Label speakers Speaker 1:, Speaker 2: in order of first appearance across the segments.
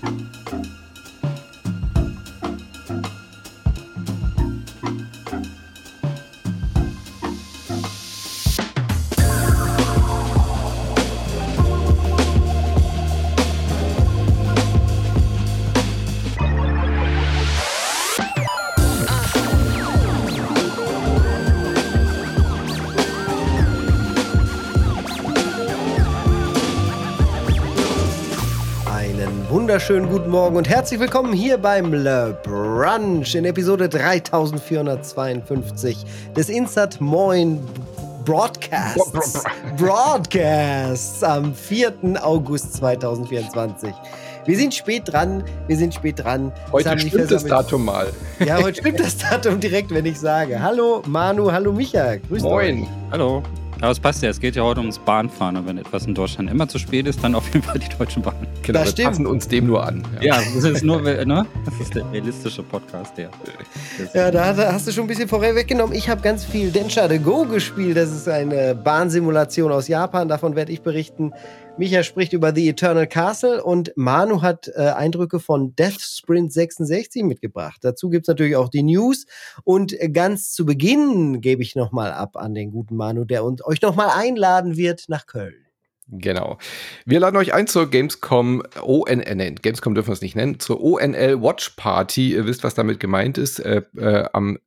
Speaker 1: Wunderschönen guten Morgen und herzlich willkommen hier beim Le Brunch in Episode 3452 des Insert Moin Broadcasts am 4. August 2024. Wir sind spät dran.
Speaker 2: Heute stimmt das Datum mal.
Speaker 1: Ja, heute stimmt das Datum direkt, wenn ich sage. Hallo Manu, hallo Micha. Grüß dich.
Speaker 3: Moin. Hallo. Aber es passt ja, es geht ja heute ums Bahnfahren. Und wenn etwas in Deutschland immer zu spät ist, dann auf jeden Fall die Deutsche Bahn.
Speaker 2: Genau, wir passen uns dem nur an.
Speaker 3: Ja, das ist nur, ne? Das ist der realistische Podcast, der.
Speaker 1: Ja, da hast du schon ein bisschen vorweggenommen. Ich habe ganz viel Densha The Go gespielt. Das ist eine Bahnsimulation aus Japan. Davon werde ich berichten. Micha spricht über The Eternal Castle und Manu hat Eindrücke von Death Sprint 66 mitgebracht. Dazu gibt es natürlich auch die News. Und ganz zu Beginn gebe ich nochmal ab an den guten Manu, der euch nochmal einladen wird nach Köln.
Speaker 2: Genau. Wir laden euch ein zur Gamescom Gamescom dürfen wir es nicht nennen, zur ONL Watch Party. Ihr wisst, was damit gemeint ist. Am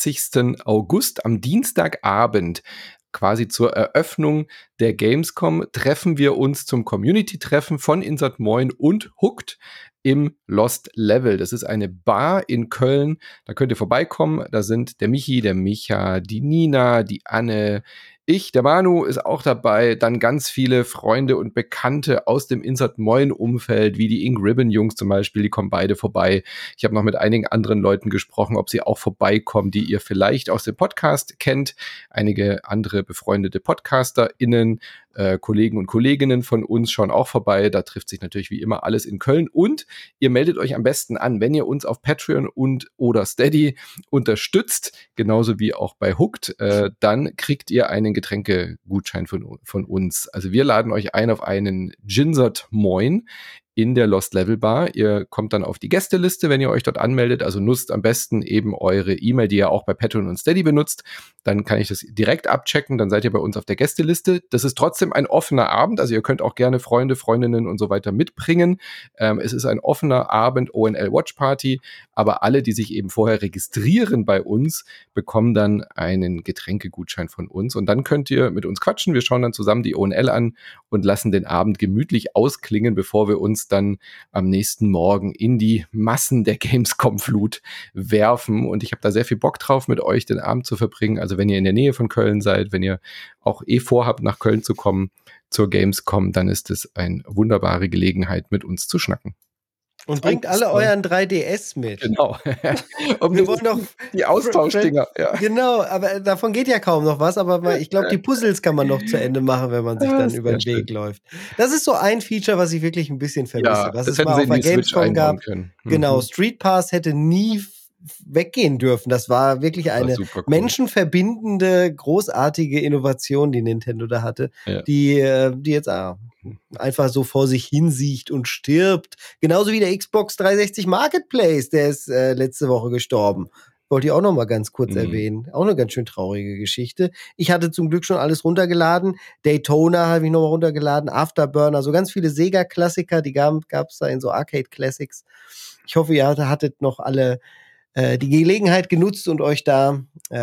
Speaker 2: 20. August, am Dienstagabend, quasi zur Eröffnung der Gamescom, treffen wir uns zum Community-Treffen von Insert Moin und Hooked im Lost Level. Das ist eine Bar in Köln. Da könnt ihr vorbeikommen. Da sind der Michi, der Micha, die Nina, die Anne, ich, der Manu ist auch dabei, dann ganz viele Freunde und Bekannte aus dem Insert Moin Umfeld, wie die Ink Ribbon Jungs zum Beispiel, die kommen beide vorbei. Ich habe noch mit einigen anderen Leuten gesprochen, ob sie auch vorbeikommen, die ihr vielleicht aus dem Podcast kennt. Einige andere befreundete PodcasterInnen, Kollegen und Kolleginnen von uns schauen auch vorbei. Da trifft sich natürlich wie immer alles in Köln. Und ihr meldet euch am besten an, wenn ihr uns auf Patreon und oder Steady unterstützt, genauso wie auch bei Hooked, dann kriegt ihr einen Getränkegutschein von uns. Also wir laden euch ein auf einen Ginsert Moin in der Lost Level Bar. Ihr kommt dann auf die Gästeliste, wenn ihr euch dort anmeldet. Also nutzt am besten eben eure E-Mail, die ihr auch bei Patreon und Steady benutzt. Dann kann ich das direkt abchecken. Dann seid ihr bei uns auf der Gästeliste. Das ist trotzdem ein offener Abend. Also ihr könnt auch gerne Freunde, Freundinnen und so weiter mitbringen. Es ist ein offener Abend, ONL Watch Party. Aber alle, die sich eben vorher registrieren bei uns, bekommen dann einen Getränkegutschein von uns. Und dann könnt ihr mit uns quatschen. Wir schauen dann zusammen die ONL an und lassen den Abend gemütlich ausklingen, bevor wir uns dann am nächsten Morgen in die Massen der Gamescom-Flut werfen. Und ich habe da sehr viel Bock drauf, mit euch den Abend zu verbringen. Also wenn ihr in der Nähe von Köln seid, wenn ihr auch vorhabt, nach Köln zu kommen zur Gamescom, dann ist es eine wunderbare Gelegenheit, mit uns zu schnacken.
Speaker 1: Und bringt alle euren 3DS mit.
Speaker 2: Genau.
Speaker 1: Wir wollen noch
Speaker 2: die Austauschdinger. Ja.
Speaker 1: Genau, aber davon geht ja kaum noch was. Aber ich glaube, die Puzzles kann man noch zu Ende machen, wenn man sich dann über den Weg läuft. Das ist so ein Feature, was ich wirklich ein bisschen vermisse.
Speaker 2: Ja,
Speaker 1: was
Speaker 2: das
Speaker 1: es mal auf der Gamescom gab.
Speaker 2: Können.
Speaker 1: Genau, Street Pass hätte nie weggehen dürfen. Das war wirklich eine menschenverbindende, großartige Innovation, die Nintendo da hatte, die jetzt einfach so vor sich hinsiecht und stirbt. Genauso wie der Xbox 360 Marketplace, der ist letzte Woche gestorben. Wollte ich auch noch mal ganz kurz erwähnen. Auch eine ganz schön traurige Geschichte. Ich hatte zum Glück schon alles runtergeladen. Daytona habe ich noch mal runtergeladen. Afterburner, so ganz viele Sega-Klassiker, die gab es da in so Arcade-Classics. Ich hoffe, ihr hattet noch alle die Gelegenheit genutzt und euch da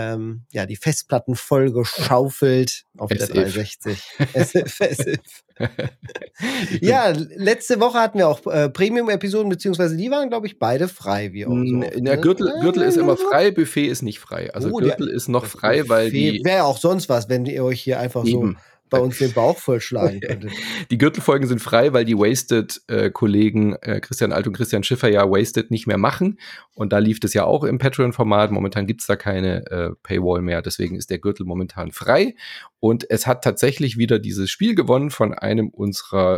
Speaker 1: die Festplatten voll geschaufelt auf der 360. SF. Ja, letzte Woche hatten wir auch Premium-Episoden, beziehungsweise die waren, glaube ich, beide frei. Wie auch so.
Speaker 2: Der Gürtel ist immer frei, Buffet ist nicht frei. Also Gürtel ist noch frei,
Speaker 1: Buffet,
Speaker 2: weil die...
Speaker 1: Wäre ja auch sonst was, wenn ihr euch hier einfach so bei uns den Bauch vollschlagen könntet.
Speaker 2: Die Gürtelfolgen sind frei, weil die Wasted-Kollegen Christian Alt und Christian Schiffer ja Wasted nicht mehr machen. Und da lief das ja auch im Patreon-Format. Momentan gibt's da keine Paywall mehr. Deswegen ist der Gürtel momentan frei. Und es hat tatsächlich wieder dieses Spiel gewonnen von einem unserer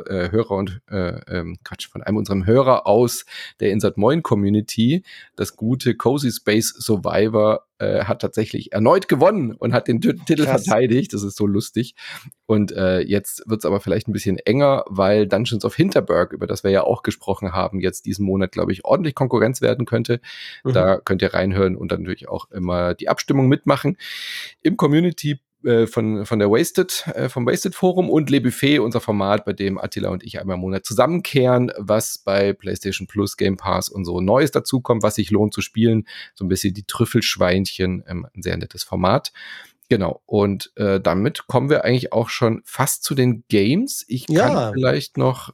Speaker 2: von einem unserem Hörer aus der Insert Moin Community. Das gute Cozy Space Survivor hat tatsächlich erneut gewonnen und hat den Titel verteidigt. Das ist so lustig. Und jetzt wird's aber vielleicht ein bisschen enger, weil Dungeons of Hinterberg, über das wir ja auch gesprochen haben, jetzt diesen Monat, glaube ich, ordentlich Konkurrenz werden könnte. Da könnt ihr reinhören und dann natürlich auch immer die Abstimmung mitmachen. Im Community von der Wasted, vom Wasted Forum und Le Buffet, unser Format, bei dem Attila und ich einmal im Monat zusammenkehren, was bei PlayStation Plus, Game Pass und so Neues dazukommt, was sich lohnt zu spielen. So ein bisschen die Trüffelschweinchen, ein sehr nettes Format. Genau, und damit kommen wir eigentlich auch schon fast zu den Games. Ich kann vielleicht noch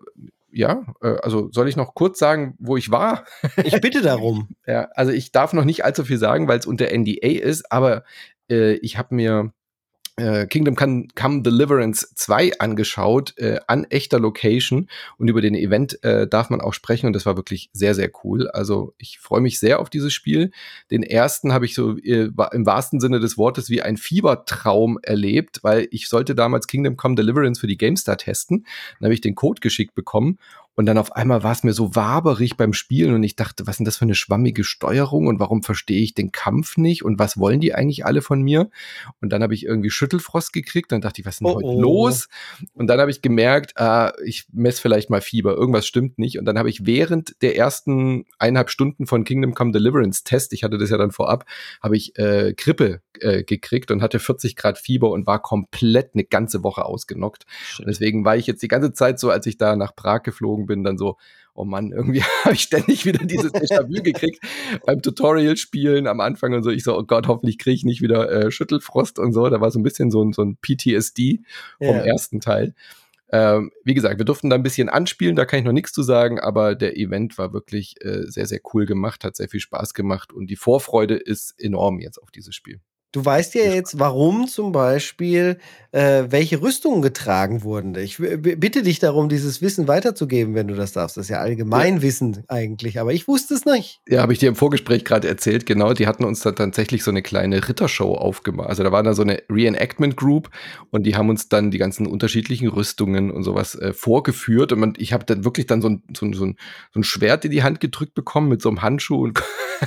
Speaker 2: also soll ich noch kurz sagen, wo ich war?
Speaker 1: Ich bitte darum.
Speaker 2: Ja, also ich darf noch nicht allzu viel sagen, weil es unter NDA ist, aber ich habe mir Kingdom Come Deliverance 2 angeschaut, an echter Location, und über den Event darf man auch sprechen, und das war wirklich sehr, sehr cool. Also ich freue mich sehr auf dieses Spiel. Den ersten habe ich so im wahrsten Sinne des Wortes wie ein Fiebertraum erlebt, weil ich sollte damals Kingdom Come Deliverance für die GameStar testen. Dann habe ich den Code geschickt bekommen. Und dann auf einmal war es mir so waberig beim Spielen und ich dachte, was ist denn das für eine schwammige Steuerung und warum verstehe ich den Kampf nicht und was wollen die eigentlich alle von mir? Und dann habe ich irgendwie Schüttelfrost gekriegt und dachte ich, was ist denn heute los? Und dann habe ich gemerkt, ich messe vielleicht mal Fieber, irgendwas stimmt nicht. Und dann habe ich während der ersten 1,5 Stunden von Kingdom Come Deliverance Test, ich hatte das ja dann vorab, habe ich Grippe gekriegt und hatte 40 Grad Fieber und war komplett eine ganze Woche ausgenockt. Und deswegen war ich jetzt die ganze Zeit so, als ich da nach Prag geflogen bin, dann so, oh Mann, irgendwie habe ich ständig wieder dieses Déjà-vu gekriegt beim Tutorial-Spielen am Anfang und so. Ich so, oh Gott, hoffentlich kriege ich nicht wieder Schüttelfrost und so. Da war so ein bisschen so ein PTSD vom ersten Teil. Wie gesagt, wir durften da ein bisschen anspielen, da kann ich noch nichts zu sagen, aber der Event war wirklich sehr, sehr cool gemacht, hat sehr viel Spaß gemacht und die Vorfreude ist enorm jetzt auf dieses Spiel.
Speaker 1: Du weißt ja jetzt, warum zum Beispiel welche Rüstungen getragen wurden. Ich bitte dich darum, dieses Wissen weiterzugeben, wenn du das darfst. Das ist ja Allgemeinwissen eigentlich, aber ich wusste es nicht.
Speaker 2: Ja, habe ich dir im Vorgespräch gerade erzählt, genau. Die hatten uns dann tatsächlich so eine kleine Rittershow aufgemacht. Also da war da so eine Reenactment Group und die haben uns dann die ganzen unterschiedlichen Rüstungen und sowas vorgeführt. Und ich habe dann wirklich dann so ein Schwert in die Hand gedrückt bekommen mit so einem Handschuh und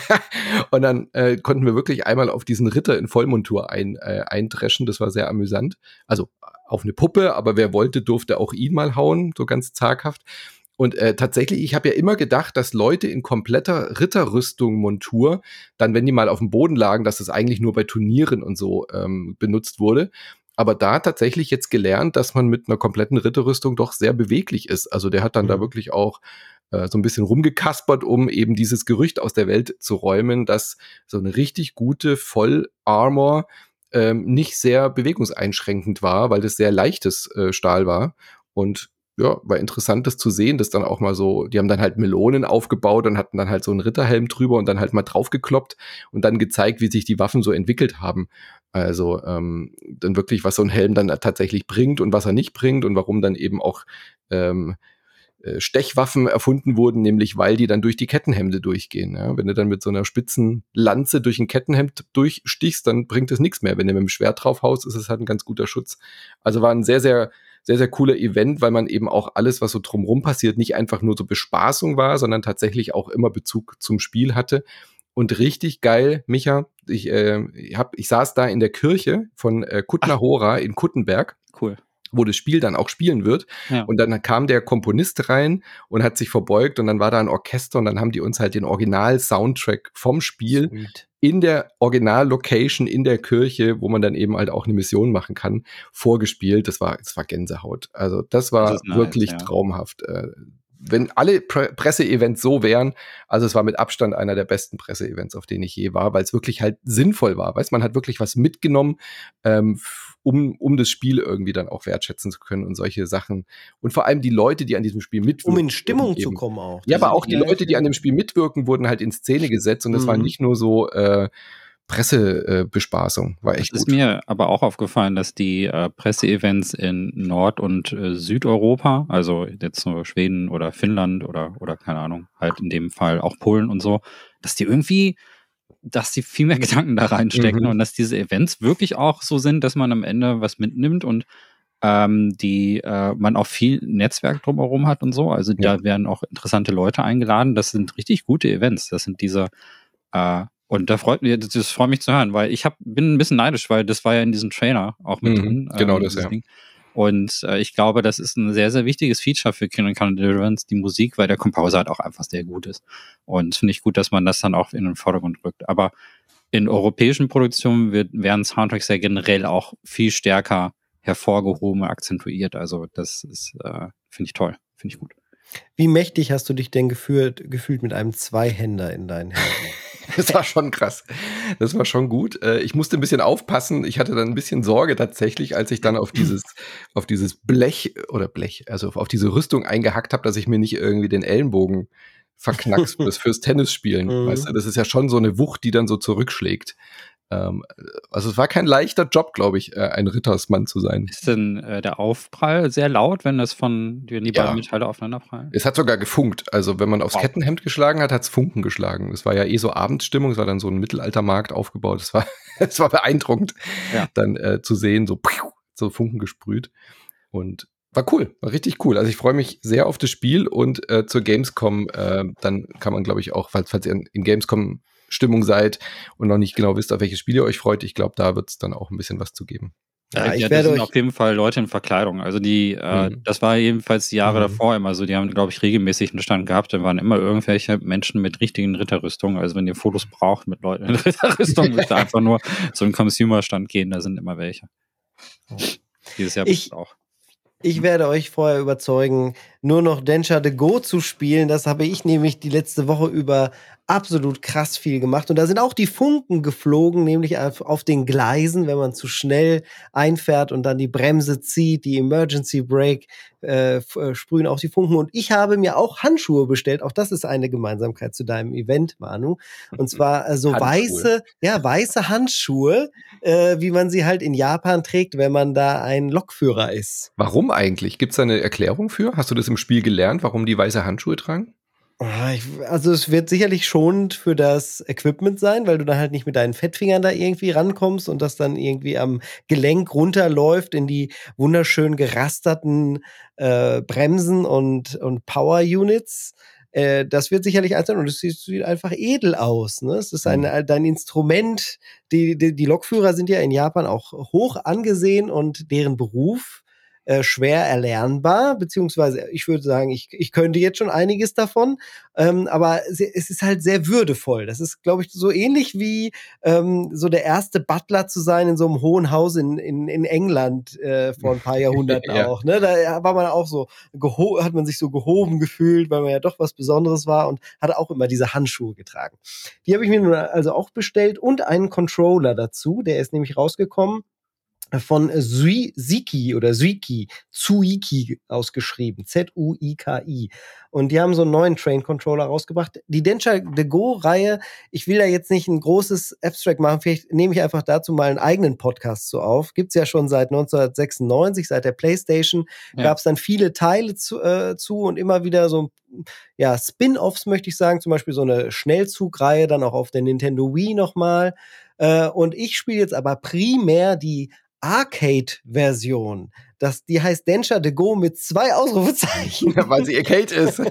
Speaker 2: und dann konnten wir wirklich einmal auf diesen Ritter in Vollmontur eindreschen. Das war sehr amüsant. Also auf eine Puppe, aber wer wollte, durfte auch ihn mal hauen, so ganz zaghaft. Und tatsächlich, ich habe ja immer gedacht, dass Leute in kompletter Ritterrüstung, Montur, dann, wenn die mal auf dem Boden lagen, dass das eigentlich nur bei Turnieren und so benutzt wurde. Aber da tatsächlich jetzt gelernt, dass man mit einer kompletten Ritterrüstung doch sehr beweglich ist. Also der hat dann da wirklich auch so ein bisschen rumgekaspert, um eben dieses Gerücht aus der Welt zu räumen, dass so eine richtig gute Voll-Armor nicht sehr bewegungseinschränkend war, weil das sehr leichtes Stahl war. Und ja, war interessant, das zu sehen, dass dann auch mal so, die haben dann halt Melonen aufgebaut und hatten dann halt so einen Ritterhelm drüber und dann halt mal draufgekloppt und dann gezeigt, wie sich die Waffen so entwickelt haben. Also dann wirklich, was so ein Helm dann tatsächlich bringt und was er nicht bringt und warum dann eben auch Stechwaffen erfunden wurden, nämlich weil die dann durch die Kettenhemde durchgehen. Ja? Wenn du dann mit so einer spitzen Lanze durch ein Kettenhemd durchstichst, dann bringt es nichts mehr. Wenn du mit dem Schwert drauf haust, ist es halt ein ganz guter Schutz. Also war ein sehr, sehr, sehr, sehr cooler Event, weil man eben auch alles, was so drumherum passiert, nicht einfach nur so Bespaßung war, sondern tatsächlich auch immer Bezug zum Spiel hatte. Und richtig geil, Micha, ich saß da in der Kirche von Kutna Hora in Kuttenberg.
Speaker 3: Cool.
Speaker 2: Wo das Spiel dann auch spielen wird. Ja. Und dann kam der Komponist rein und hat sich verbeugt und dann war da ein Orchester und dann haben die uns halt den Original-Soundtrack vom Spiel in der Original-Location in der Kirche, wo man dann eben halt auch eine Mission machen kann, vorgespielt. Das war Gänsehaut. Also das war wirklich traumhaft. Wenn alle Presseevents so wären, also es war mit Abstand einer der besten Presseevents, auf denen ich je war, weil es wirklich halt sinnvoll war. Weißt, man hat wirklich was mitgenommen, um das Spiel irgendwie dann auch wertschätzen zu können und solche Sachen. Und vor allem die Leute, die an diesem Spiel mitwirken.
Speaker 1: Um in Stimmung zu kommen auch.
Speaker 2: Ja, aber auch die Leute, die an dem Spiel mitwirken, wurden halt in Szene gesetzt und es war nicht nur so Pressebespaßung, war echt gut.
Speaker 3: Es ist mir aber auch aufgefallen, dass die Presseevents in Nord- und Südeuropa, also jetzt so Schweden oder Finnland oder keine Ahnung, halt in dem Fall auch Polen und so, dass die viel mehr Gedanken da reinstecken und dass diese Events wirklich auch so sind, dass man am Ende was mitnimmt und man auch viel Netzwerk drumherum hat und so. Also da werden auch interessante Leute eingeladen. Das sind richtig gute Events. Das sind diese Und das freut mich zu hören, weil bin ein bisschen neidisch, weil das war ja in diesem Trailer auch mit drin.
Speaker 2: Genau das, ja.
Speaker 3: Ding. Und ich glaube, das ist ein sehr, sehr wichtiges Feature für Kingdom Come Deliverance, die Musik, weil der Composer halt auch einfach sehr gut ist. Und finde ich gut, dass man das dann auch in den Vordergrund rückt. Aber in europäischen Produktionen werden Soundtracks ja generell auch viel stärker hervorgehoben, akzentuiert. Also das ist, finde ich toll, finde ich gut.
Speaker 1: Wie mächtig hast du dich denn gefühlt mit einem Zweihänder in deinen Händen?
Speaker 2: Das war schon krass. Das war schon gut. Ich musste ein bisschen aufpassen. Ich hatte dann ein bisschen Sorge tatsächlich, als ich dann auf dieses Blech, also auf diese Rüstung eingehackt habe, dass ich mir nicht irgendwie den Ellenbogen verknackst fürs Tennisspielen. Weißt du, das ist ja schon so eine Wucht, die dann so zurückschlägt. Also es war kein leichter Job, glaube ich, ein Rittersmann zu sein.
Speaker 3: Ist denn der Aufprall sehr laut, wenn die beiden Metalle aufeinander prallen?
Speaker 2: Es hat sogar gefunkt. Also wenn man aufs Kettenhemd geschlagen hat, hat es Funken geschlagen. Es war ja so Abendsstimmung, es war dann so ein Mittelaltermarkt aufgebaut. Es war beeindruckend, dann zu sehen, so Funken gesprüht. Und war cool, war richtig cool. Also ich freue mich sehr auf das Spiel und zur Gamescom, dann kann man, glaube ich, auch, falls ihr in Gamescom Stimmung seid und noch nicht genau wisst, auf welches Spiel ihr euch freut, ich glaube, da wird es dann auch ein bisschen was zu geben.
Speaker 3: Ja, das sind auf jeden Fall Leute in Verkleidung. Also das war jedenfalls die Jahre davor immer so. Die haben, glaube ich, regelmäßig einen Stand gehabt. Da waren immer irgendwelche Menschen mit richtigen Ritterrüstungen. Also wenn ihr Fotos braucht mit Leuten in Ritterrüstung, müsst ihr einfach nur zu einem Consumer-Stand gehen. Da sind immer welche. Dieses Jahr auch.
Speaker 1: Ich werde euch vorher überzeugen, nur noch Densha de Go zu spielen. Das habe ich nämlich die letzte Woche über absolut krass viel gemacht. Und da sind auch die Funken geflogen, nämlich auf den Gleisen, wenn man zu schnell einfährt und dann die Bremse zieht, die Emergency Brake, sprühen auch die Funken. Und ich habe mir auch Handschuhe bestellt. Auch das ist eine Gemeinsamkeit zu deinem Event, Manu. Und zwar weiße Handschuhe, wie man sie halt in Japan trägt, wenn man da ein Lokführer ist.
Speaker 2: Warum eigentlich? Gibt es da eine Erklärung für? Hast du das im Spiel gelernt, warum die weiße Handschuhe tragen?
Speaker 1: Also es wird sicherlich schonend für das Equipment sein, weil du dann halt nicht mit deinen Fettfingern da irgendwie rankommst und das dann irgendwie am Gelenk runterläuft in die wunderschön gerasterten Bremsen und Power-Units. Das wird sicherlich eins sein und es sieht einfach edel aus. Ne? Es ist dein Instrument. Die Lokführer sind ja in Japan auch hoch angesehen und deren Beruf schwer erlernbar, beziehungsweise ich würde sagen, ich könnte jetzt schon einiges davon, aber es ist halt sehr würdevoll. Das ist, glaube ich, so ähnlich wie so der erste Butler zu sein in so einem hohen Haus in England vor ein paar Jahrhunderten auch. Ne? Da war man auch so, hat man sich so gehoben gefühlt, weil man ja doch was Besonderes war und hatte auch immer diese Handschuhe getragen. Die habe ich mir nun also auch bestellt und einen Controller dazu, der ist nämlich rausgekommen von Zuiki ausgeschrieben, Z-U-I-K-I. Und die haben so einen neuen Train-Controller rausgebracht. Die Densha de Go-Reihe, ich will da jetzt nicht ein großes Abstract machen, vielleicht nehme ich einfach dazu mal einen eigenen Podcast so auf. Gibt's ja schon seit 1996, seit der PlayStation, gab's dann viele Teile zu und immer wieder so Spin-Offs, möchte ich sagen, zum Beispiel so eine Schnellzugreihe, dann auch auf der Nintendo Wii nochmal. Und ich spiele jetzt aber primär die Arcade-Version. Die heißt Densha de Go mit 2 Ausrufezeichen.
Speaker 2: Weil sie Arcade ist.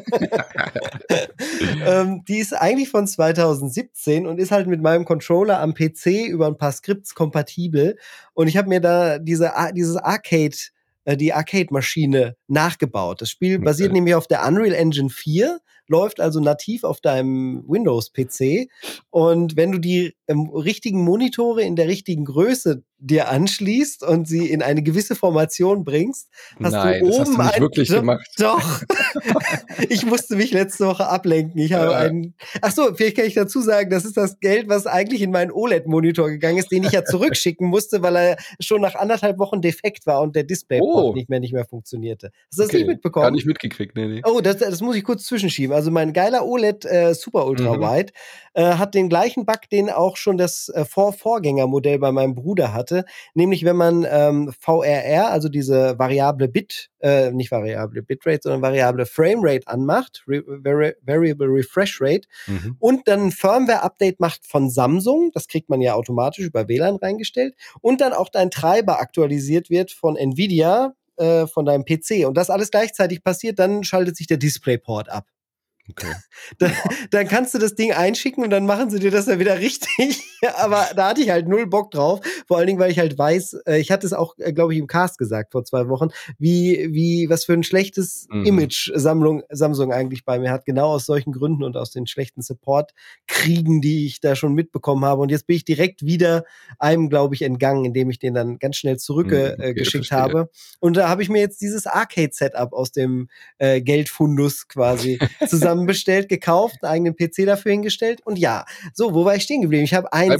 Speaker 1: Die ist eigentlich von 2017 und ist halt mit meinem Controller am PC über ein paar Skripts kompatibel. Und ich habe mir da die Arcade-Maschine nachgebaut. Das Spiel basiert nämlich auf der Unreal Engine 4, läuft also nativ auf deinem Windows-PC. Und wenn du die richtigen Monitore in der richtigen Größe dir anschließt und sie in eine gewisse Formation bringst, hast du oben
Speaker 2: das hast du nicht wirklich gemacht.
Speaker 1: Doch. Ich musste mich letzte Woche ablenken. Ich habe vielleicht kann ich dazu sagen, das ist das Geld, was eigentlich in meinen OLED-Monitor gegangen ist, den ich ja zurückschicken musste, weil er schon nach 1,5 Wochen defekt war und der DisplayPort nicht mehr funktionierte. Hast du das nicht mitbekommen?
Speaker 2: Gar nicht mitgekriegt, nee.
Speaker 1: Oh, das muss ich kurz zwischenschieben. Also mein geiler OLED Super Ultra Wide hat den gleichen Bug, den auch schon das Vorgängermodell bei meinem Bruder hatte. Nämlich, wenn man VRR, also diese variable nicht variable Bitrate, sondern variable Framerate anmacht, Variable Refresh Rate, und dann ein Firmware-Update macht von Samsung, das kriegt man ja automatisch über WLAN reingestellt, und dann auch dein Treiber aktualisiert wird von Nvidia, von deinem PC, und das alles gleichzeitig passiert, dann schaltet sich der DisplayPort ab.
Speaker 2: Okay.
Speaker 1: Dann kannst du das Ding einschicken und dann machen sie dir das dann wieder richtig. Aber da hatte ich halt null Bock drauf. Vor allen Dingen, weil ich halt weiß, ich hatte es auch, glaube ich, im Cast gesagt vor 2 Wochen, was für ein schlechtes Image Samsung eigentlich bei mir hat. Genau aus solchen Gründen und aus den schlechten Support-Kriegen, die ich da schon mitbekommen habe. Und jetzt bin ich direkt wieder einem, glaube ich, entgangen, indem ich den dann ganz schnell zurückgeschickt habe. Und da habe ich mir jetzt dieses Arcade-Setup aus dem Geldfundus quasi zusammenbestellt, gekauft, einen eigenen PC dafür hingestellt und ja, so, wo war ich stehen geblieben? Ich habe einen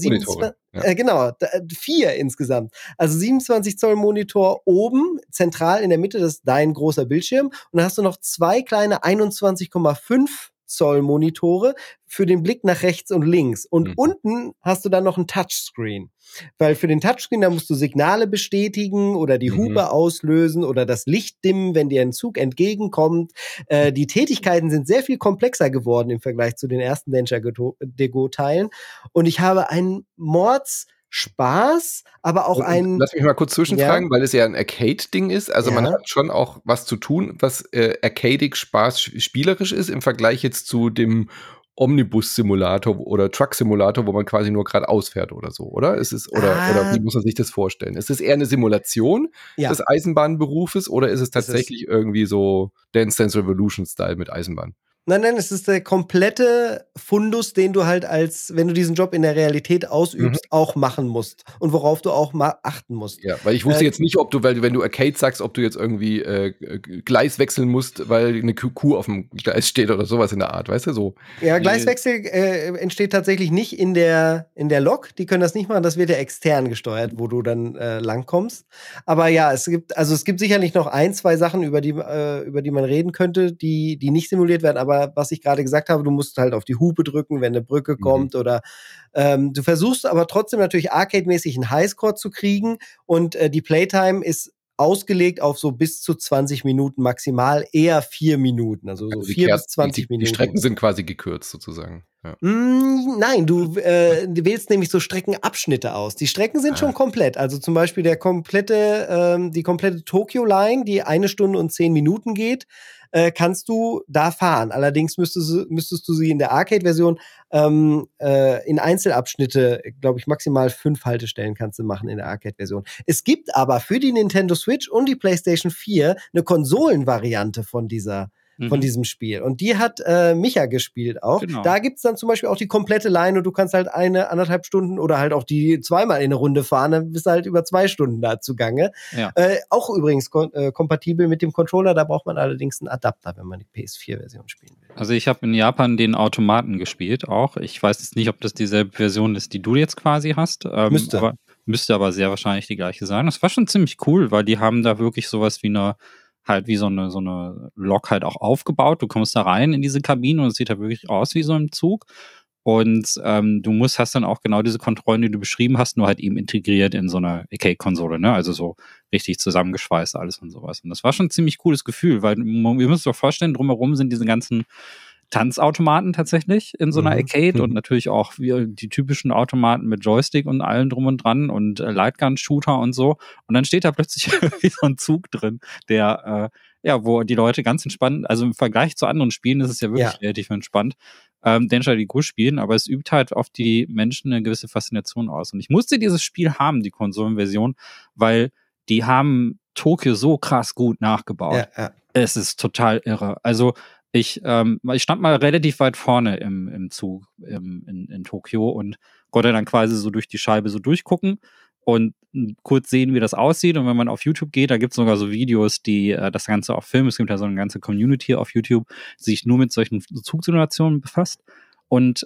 Speaker 1: 4 insgesamt. Also 27 Zoll Monitor oben, zentral in der Mitte, das ist dein großer Bildschirm und dann hast du noch 2 kleine 21,5 Zoll Monitore für den Blick nach rechts und links. Und unten hast du dann noch ein Touchscreen. Weil für den Touchscreen, da musst du Signale bestätigen oder die Hupe auslösen oder das Licht dimmen, wenn dir ein Zug entgegenkommt. Die Tätigkeiten sind sehr viel komplexer geworden im Vergleich zu den ersten Danger-Go-Teilen. Und ich habe einen Spaß, aber auch
Speaker 2: Lass mich mal kurz zwischenfragen, weil es ja ein Arcade-Ding ist. Also man hat schon auch was zu tun, was arcadig Spaß spielerisch ist im Vergleich jetzt zu dem Omnibus-Simulator oder Truck-Simulator, wo man quasi nur geradeaus fährt oder so, oder? Oder wie muss man sich das vorstellen? Ist es eher eine Simulation des Eisenbahnberufes oder ist es tatsächlich irgendwie so Dance Dance Revolution-Style mit Eisenbahn?
Speaker 1: Nein, es ist der komplette Fundus, den du halt wenn du diesen Job in der Realität ausübst, auch machen musst. Und worauf du auch mal achten musst.
Speaker 2: Ja, weil ich wusste jetzt nicht, ob du, wenn du Arcade sagst, ob du jetzt irgendwie Gleis wechseln musst, weil eine Kuh auf dem Gleis steht oder sowas in der Art, weißt du, so.
Speaker 1: Ja, Gleiswechsel entsteht tatsächlich nicht in der Lok. Die können das nicht machen, das wird ja extern gesteuert, wo du dann langkommst. Aber ja, es gibt sicherlich noch 1, 2 Sachen, über die man reden könnte, die nicht simuliert werden, aber was ich gerade gesagt habe, du musst halt auf die Hupe drücken, wenn eine Brücke kommt oder du versuchst aber trotzdem natürlich arcade-mäßig einen Highscore zu kriegen und die Playtime ist ausgelegt auf so bis zu 20 Minuten maximal, eher 4 Minuten, also so 4 bis 20 Minuten.
Speaker 2: Die Strecken sind quasi gekürzt sozusagen. Ja.
Speaker 1: Nein, du wählst nämlich so Streckenabschnitte aus. Die Strecken sind schon komplett. Also zum Beispiel die komplette Tokyo Line, die 1 Stunde und 10 Minuten geht, kannst du da fahren. Allerdings müsstest du sie in der Arcade-Version in Einzelabschnitte, glaube ich, maximal 5 Haltestellen kannst du machen in der Arcade-Version. Es gibt aber für die Nintendo Switch und die PlayStation 4 eine Konsolenvariante von diesem Spiel. Und die hat Micha gespielt auch. Genau. Da gibt's dann zum Beispiel auch die komplette Line und du kannst halt 1,5 Stunden oder halt auch die zweimal in eine Runde fahren, dann bist du halt über 2 Stunden da zugange. Ja. Auch übrigens kompatibel mit dem Controller, da braucht man allerdings einen Adapter, wenn man die PS4-Version spielen will.
Speaker 3: Also ich habe in Japan den Automaten gespielt auch. Ich weiß jetzt nicht, ob das dieselbe Version ist, die du jetzt quasi hast. Müsste aber sehr wahrscheinlich die gleiche sein. Das war schon ziemlich cool, weil die haben da wirklich sowas wie so eine Lok halt auch aufgebaut. Du kommst da rein in diese Kabine und es sieht da wirklich aus wie so ein Zug. Und du hast dann auch genau diese Kontrollen, die du beschrieben hast, nur halt eben integriert in so einer Arcade-Konsole, ne? Also so richtig zusammengeschweißt alles und sowas. Und das war schon ein ziemlich cooles Gefühl, weil ihr müsst euch vorstellen, drumherum sind diese ganzen Tanzautomaten tatsächlich in so einer Arcade und natürlich auch die typischen Automaten mit Joystick und allem drum und dran und Lightgun-Shooter und so. Und dann steht da plötzlich wie so ein Zug drin, der wo die Leute ganz entspannt, also im Vergleich zu anderen Spielen ist es ja wirklich relativ entspannt, Danger Go spielen, aber es übt halt auf die Menschen eine gewisse Faszination aus. Und ich musste dieses Spiel haben, die Konsolenversion, weil die haben Tokio so krass gut nachgebaut. Ja. Es ist total irre. Also ich stand mal relativ weit vorne im Zug in Tokio und konnte dann quasi so durch die Scheibe so durchgucken und kurz sehen, wie das aussieht. Und wenn man auf YouTube geht, da gibt es sogar so Videos, die das Ganze auch filmen. Es gibt ja so eine ganze Community auf YouTube, die sich nur mit solchen Zugsimulationen befasst. Und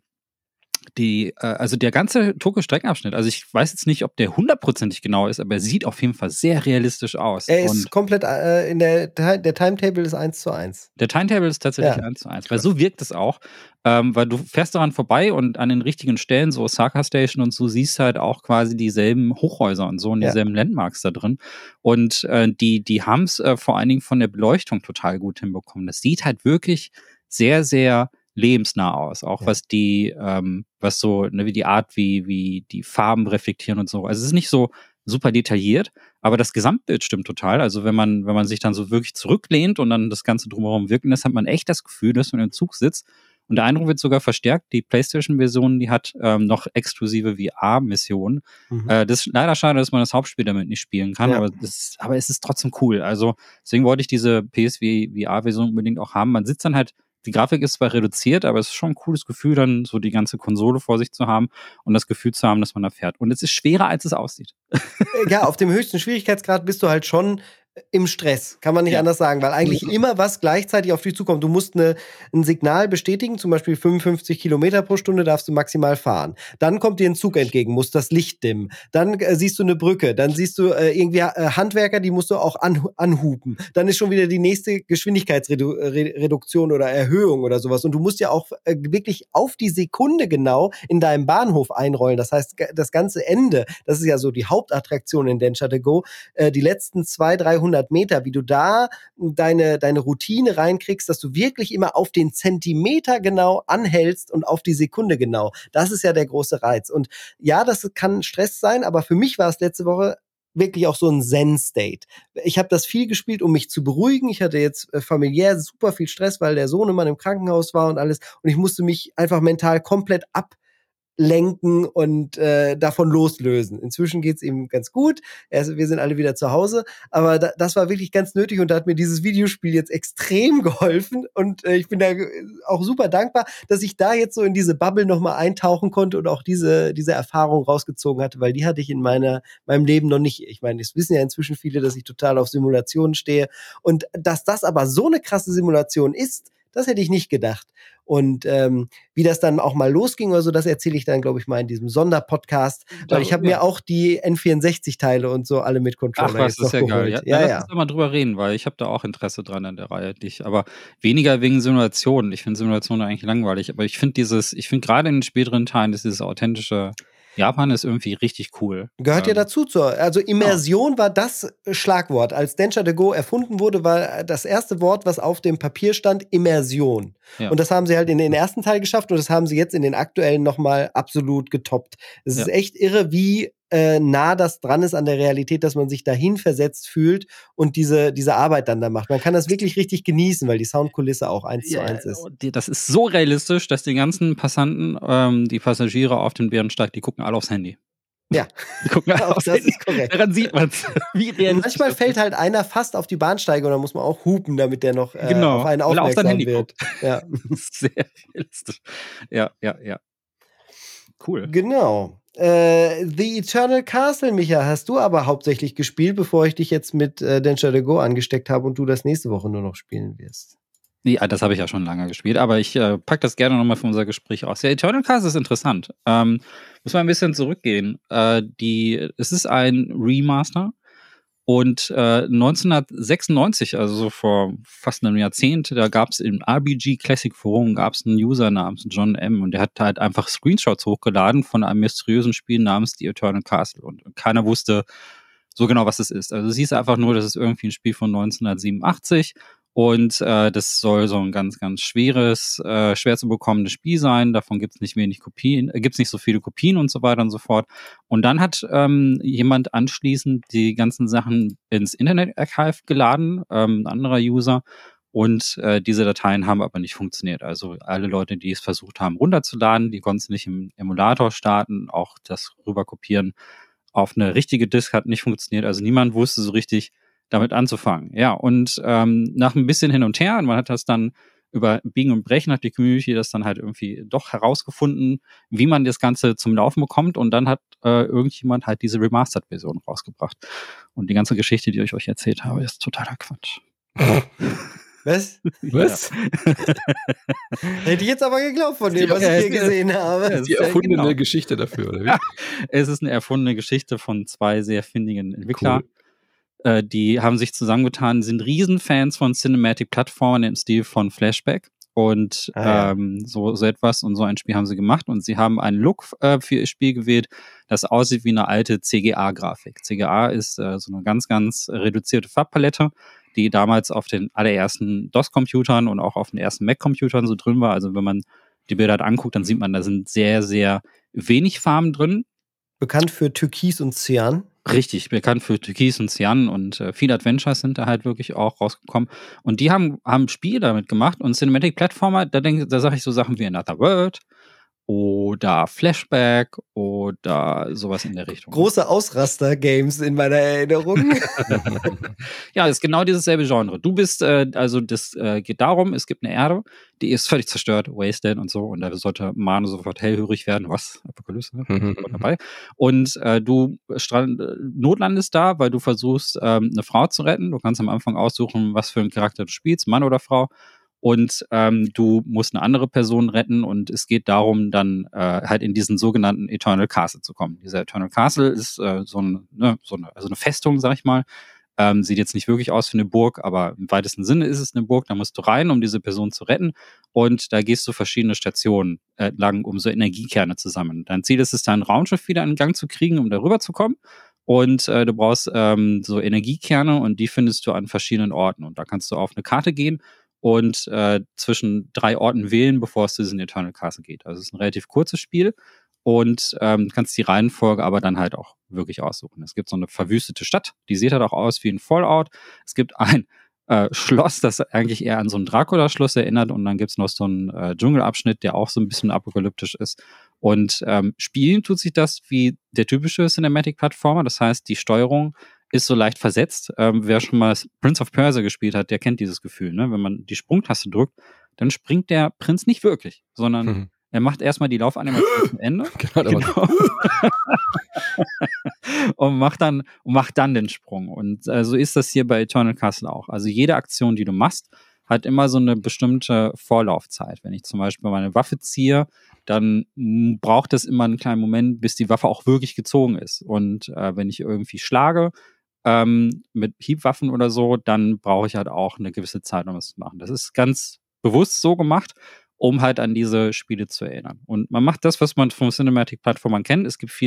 Speaker 3: also der ganze Tokio-Streckenabschnitt, also ich weiß jetzt nicht, ob der 100%ig genau ist, aber er sieht auf jeden Fall sehr realistisch aus.
Speaker 1: Er ist komplett der Timetable ist 1:1.
Speaker 3: Der Timetable ist tatsächlich 1:1, weil so wirkt es auch, weil du fährst daran vorbei und an den richtigen Stellen, so Osaka Station und so, siehst halt auch quasi dieselben Hochhäuser und so und dieselben Landmarks da drin. Und die haben es vor allen Dingen von der Beleuchtung total gut hinbekommen. Das sieht halt wirklich sehr, sehr lebensnah aus, auch was wie die Art, wie die Farben reflektieren und so. Also es ist nicht so super detailliert, Aber das Gesamtbild stimmt total. Also wenn man sich dann so wirklich zurücklehnt und dann das Ganze drumherum wirken lässt, hat man echt das Gefühl, dass man im Zug sitzt. Und der Eindruck wird sogar verstärkt. Die PlayStation-Version, die hat noch exklusive VR-Missionen. Das ist leider schade, dass man das Hauptspiel damit nicht spielen kann, aber es ist trotzdem cool. Also deswegen wollte ich diese PSV-VR-Version unbedingt auch haben. Man sitzt dann halt, die Grafik ist zwar reduziert, aber es ist schon ein cooles Gefühl, dann so die ganze Konsole vor sich zu haben und das Gefühl zu haben, dass man da fährt. Und es ist schwerer, als es aussieht.
Speaker 1: Ja, auf dem höchsten Schwierigkeitsgrad bist du halt schon im Stress, kann man nicht anders sagen, weil eigentlich immer was gleichzeitig auf dich zukommt. Du musst ein Signal bestätigen, zum Beispiel 55 Kilometer pro Stunde darfst du maximal fahren. Dann kommt dir ein Zug entgegen, musst das Licht dimmen. Dann siehst du eine Brücke, dann siehst du irgendwie Handwerker, die musst du auch anhupen. Dann ist schon wieder die nächste Geschwindigkeitsreduktion oder Erhöhung oder sowas. Und du musst ja auch wirklich auf die Sekunde genau in deinem Bahnhof einrollen. Das heißt, das ganze Ende, das ist ja so die Hauptattraktion in Densha to Go, die letzten 200-300 Meter, wie du da deine Routine reinkriegst, dass du wirklich immer auf den Zentimeter genau anhältst und auf die Sekunde genau. Das ist ja der große Reiz. Und ja, das kann Stress sein, aber für mich war es letzte Woche wirklich auch so ein Zen-State. Ich habe das viel gespielt, um mich zu beruhigen. Ich hatte jetzt familiär super viel Stress, weil der Sohnemann im Krankenhaus war und alles. Und ich musste mich einfach mental komplett ablenken und davon loslösen. Inzwischen geht's ihm ganz gut. Wir sind alle wieder zu Hause. Aber das war wirklich ganz nötig und da hat mir dieses Videospiel jetzt extrem geholfen. Und ich bin da auch super dankbar, dass ich da jetzt so in diese Bubble nochmal eintauchen konnte und auch diese Erfahrung rausgezogen hatte, weil die hatte ich in meinem Leben noch nicht. Ich meine, es wissen ja inzwischen viele, dass ich total auf Simulationen stehe. Und dass das aber so eine krasse Simulation ist, das hätte ich nicht gedacht. Und wie das dann auch mal losging oder so, das erzähle ich dann, glaube ich, mal in diesem Sonderpodcast. Weil ich habe mir auch die N64-Teile und so alle mit Controller jetzt noch geholt.
Speaker 3: Ja, lass uns da mal drüber reden, weil ich habe da auch Interesse dran an der Reihe. Aber weniger wegen Simulationen. Ich finde Simulationen eigentlich langweilig. Aber ich finde gerade in den späteren Teilen ist dieses authentische Japan ist irgendwie richtig cool.
Speaker 1: Gehört ja dazu. Also Immersion war das Schlagwort. Als Densha to Go erfunden wurde, war das erste Wort, was auf dem Papier stand, Immersion. Ja. Und das haben sie halt in den ersten Teil geschafft und das haben sie jetzt in den aktuellen nochmal absolut getoppt. Es ist echt irre, wie nah das dran ist an der Realität, dass man sich dahin versetzt fühlt und diese Arbeit dann da macht. Man kann das wirklich richtig genießen, weil die Soundkulisse auch 1:1 ist.
Speaker 3: Das ist so realistisch, dass die ganzen Passanten, die Passagiere auf den Bärensteig, die gucken alle aufs Handy.
Speaker 1: Ja,
Speaker 3: die gucken alle aufs Handy. Ist korrekt. Daran sieht man es.
Speaker 1: Manchmal fällt halt einer fast auf die Bahnsteige und dann muss man auch hupen, damit der noch auf einen aufmerksam wird. Ja.
Speaker 3: Sehr realistisch. Ja. Cool.
Speaker 1: Genau. The Eternal Castle, Micha, hast du aber hauptsächlich gespielt, bevor ich dich jetzt mit Densha to Go angesteckt habe und du das nächste Woche nur noch spielen wirst.
Speaker 3: Ja, das habe ich ja schon lange gespielt, aber ich packe das gerne nochmal für unser Gespräch aus. Ja, Eternal Castle ist interessant. Muss man ein bisschen zurückgehen. Es ist ein Remaster. Und 1996, also so vor fast einem Jahrzehnt, da gab es im RBG Classic Forum gab's einen User namens John M. und der hat halt einfach Screenshots hochgeladen von einem mysteriösen Spiel namens The Eternal Castle und keiner wusste so genau, was es ist. Also es hieß einfach nur, das ist irgendwie ein Spiel von 1987 und das soll so ein ganz, ganz schweres, schwer zu bekommendes Spiel sein. Davon gibt's nicht so viele Kopien und so weiter und so fort. Und dann hat jemand anschließend die ganzen Sachen ins Internet-Archive geladen, ein anderer User. Und diese Dateien haben aber nicht funktioniert. Also alle Leute, die es versucht haben runterzuladen, die konnten es nicht im Emulator starten. Auch das rüberkopieren auf eine richtige Disk hat nicht funktioniert. Also niemand wusste so richtig, damit anzufangen. Ja, und nach ein bisschen hin und her, und man hat das dann über Biegen und Brechen, hat die Community das dann halt irgendwie doch herausgefunden, wie man das Ganze zum Laufen bekommt, und dann hat irgendjemand halt diese Remastered-Version rausgebracht. Und die ganze Geschichte, die ich euch erzählt habe, ist totaler Quatsch.
Speaker 1: Was?
Speaker 2: Was?
Speaker 1: Hätte ich jetzt aber geglaubt von dem, was ich hier gesehen habe.
Speaker 2: Das ist die erfundene Geschichte dafür, oder wie?
Speaker 3: Es ist eine erfundene Geschichte von zwei sehr findigen Entwicklern. Cool. Die haben sich zusammengetan, sind Riesenfans von Cinematic-Plattformen im Stil von Flashback und so etwas, und so ein Spiel haben sie gemacht, und sie haben einen Look für ihr Spiel gewählt, das aussieht wie eine alte CGA-Grafik. CGA ist so eine ganz, ganz reduzierte Farbpalette, die damals auf den allerersten DOS-Computern und auch auf den ersten Mac-Computern so drin war. Also wenn man die Bilder anguckt, dann sieht man, da sind sehr, sehr wenig Farben drin.
Speaker 1: Bekannt für Türkis und Cyan.
Speaker 3: Richtig, bekannt für Türkis und Cyan und viele Adventures sind da halt wirklich auch rausgekommen. Und die haben Spiele damit gemacht und Cinematic Platformer, da sage ich so Sachen wie Another World oder Flashback oder sowas in der Richtung.
Speaker 1: Große Ausraster-Games in meiner Erinnerung.
Speaker 3: Ja, das ist genau dieses selbe Genre. Du bist, das geht darum, es gibt eine Erde, die ist völlig zerstört, wasted und so, und da sollte Manu sofort hellhörig werden. Was? Apokalypse? Dabei. Und du notlandest da, weil du versuchst, eine Frau zu retten. Du kannst am Anfang aussuchen, was für einen Charakter du spielst, Mann oder Frau. Und du musst eine andere Person retten und es geht darum, dann halt in diesen sogenannten Eternal Castle zu kommen. Dieser Eternal Castle ist so eine Festung, sag ich mal. Sieht jetzt nicht wirklich aus wie eine Burg, aber im weitesten Sinne ist es eine Burg. Da musst du rein, um diese Person zu retten. Und da gehst du verschiedene Stationen lang, um so Energiekerne zu sammeln. Dein Ziel ist es, dein Raumschiff wieder in Gang zu kriegen, um darüber zu kommen. Und du brauchst so Energiekerne und die findest du an verschiedenen Orten. Und da kannst du auf eine Karte gehen und zwischen 3 Orten wählen, bevor es zu diesem Eternal Castle geht. Also es ist ein relativ kurzes Spiel und kannst die Reihenfolge aber dann halt auch wirklich aussuchen. Es gibt so eine verwüstete Stadt, die sieht halt auch aus wie ein Fallout. Es gibt ein Schloss, das eigentlich eher an so ein Dracula-Schloss erinnert und dann gibt's noch so einen Dschungelabschnitt, der auch so ein bisschen apokalyptisch ist. Und spielen tut sich das wie der typische Cinematic-Plattformer, das heißt, die Steuerung ist so leicht versetzt. Wer schon mal Prince of Persia gespielt hat, der kennt dieses Gefühl. Ne? Wenn man die Sprungtaste drückt, dann springt der Prinz nicht wirklich, sondern er macht erstmal die Laufanimation zum Ende. Genau. und macht dann den Sprung. Und so ist das hier bei Eternal Castle auch. Also jede Aktion, die du machst, hat immer so eine bestimmte Vorlaufzeit. Wenn ich zum Beispiel meine Waffe ziehe, dann braucht es immer einen kleinen Moment, bis die Waffe auch wirklich gezogen ist. Und wenn ich irgendwie schlage, mit Hiebwaffen oder so, dann brauche ich halt auch eine gewisse Zeit, um es zu machen. Das ist ganz bewusst so gemacht, um halt an diese Spiele zu erinnern. Und man macht das, was man von Cinematic-Plattformern kennt. Es gibt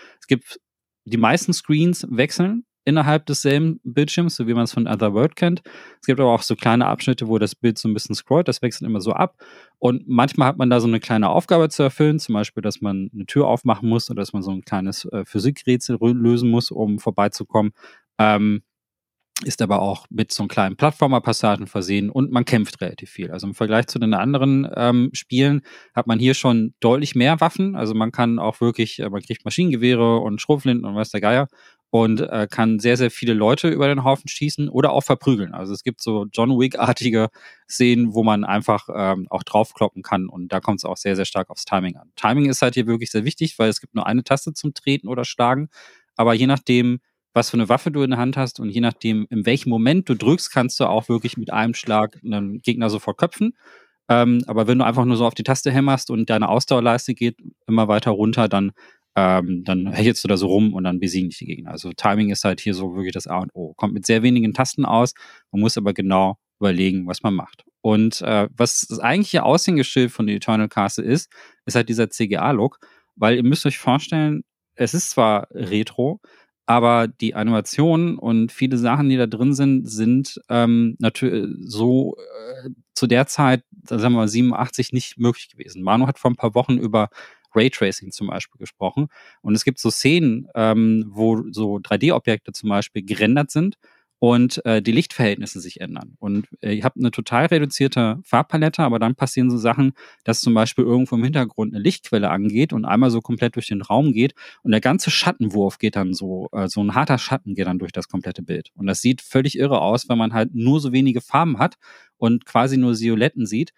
Speaker 3: die meisten Screens wechseln innerhalb desselben Bildschirms, so wie man es von Otherworld kennt. Es gibt aber auch so kleine Abschnitte, wo das Bild so ein bisschen scrollt, das wechselt immer so ab. Und manchmal hat man da so eine kleine Aufgabe zu erfüllen, zum Beispiel, dass man eine Tür aufmachen muss oder dass man so ein kleines Physikrätsel lösen muss, um vorbeizukommen. Ist aber auch mit so einem kleinen Plattformer-Passagen versehen und man kämpft relativ viel. Also im Vergleich zu den anderen Spielen hat man hier schon deutlich mehr Waffen. Also man kann auch wirklich, man kriegt Maschinengewehre und Schrotflinten und weiß der Geier und kann sehr, sehr viele Leute über den Haufen schießen oder auch verprügeln. Also es gibt so John Wick-artige Szenen, wo man einfach auch draufkloppen kann und da kommt es auch sehr, sehr stark aufs Timing an. Timing ist halt hier wirklich sehr wichtig, weil es gibt nur eine Taste zum Treten oder Schlagen, aber je nachdem, was für eine Waffe du in der Hand hast und je nachdem, in welchem Moment du drückst, kannst du auch wirklich mit einem Schlag einen Gegner sofort köpfen. Aber wenn du einfach nur so auf die Taste hämmerst und deine Ausdauerleiste geht immer weiter runter, dann hechelst du da so rum und dann besiegen dich die Gegner. Also Timing ist halt hier so wirklich das A und O. Kommt mit sehr wenigen Tasten aus, man muss aber genau überlegen, was man macht. Und was das eigentliche Aushängeschild von The Eternal Castle ist halt dieser CGA-Look, weil ihr müsst euch vorstellen, es ist zwar Retro, aber die Animationen und viele Sachen, die da drin sind natürlich so zu der Zeit, sagen wir mal 87, nicht möglich gewesen. Manu hat vor ein paar Wochen über Raytracing zum Beispiel gesprochen. Und es gibt so Szenen, wo so 3D-Objekte zum Beispiel gerendert sind und die Lichtverhältnisse sich ändern. Und ihr habt eine total reduzierte Farbpalette, aber dann passieren so Sachen, dass zum Beispiel irgendwo im Hintergrund eine Lichtquelle angeht und einmal so komplett durch den Raum geht und der ganze Schattenwurf geht dann so ein harter Schatten geht dann durch das komplette Bild. Und das sieht völlig irre aus, wenn man halt nur so wenige Farben hat und quasi nur Silhouetten sieht.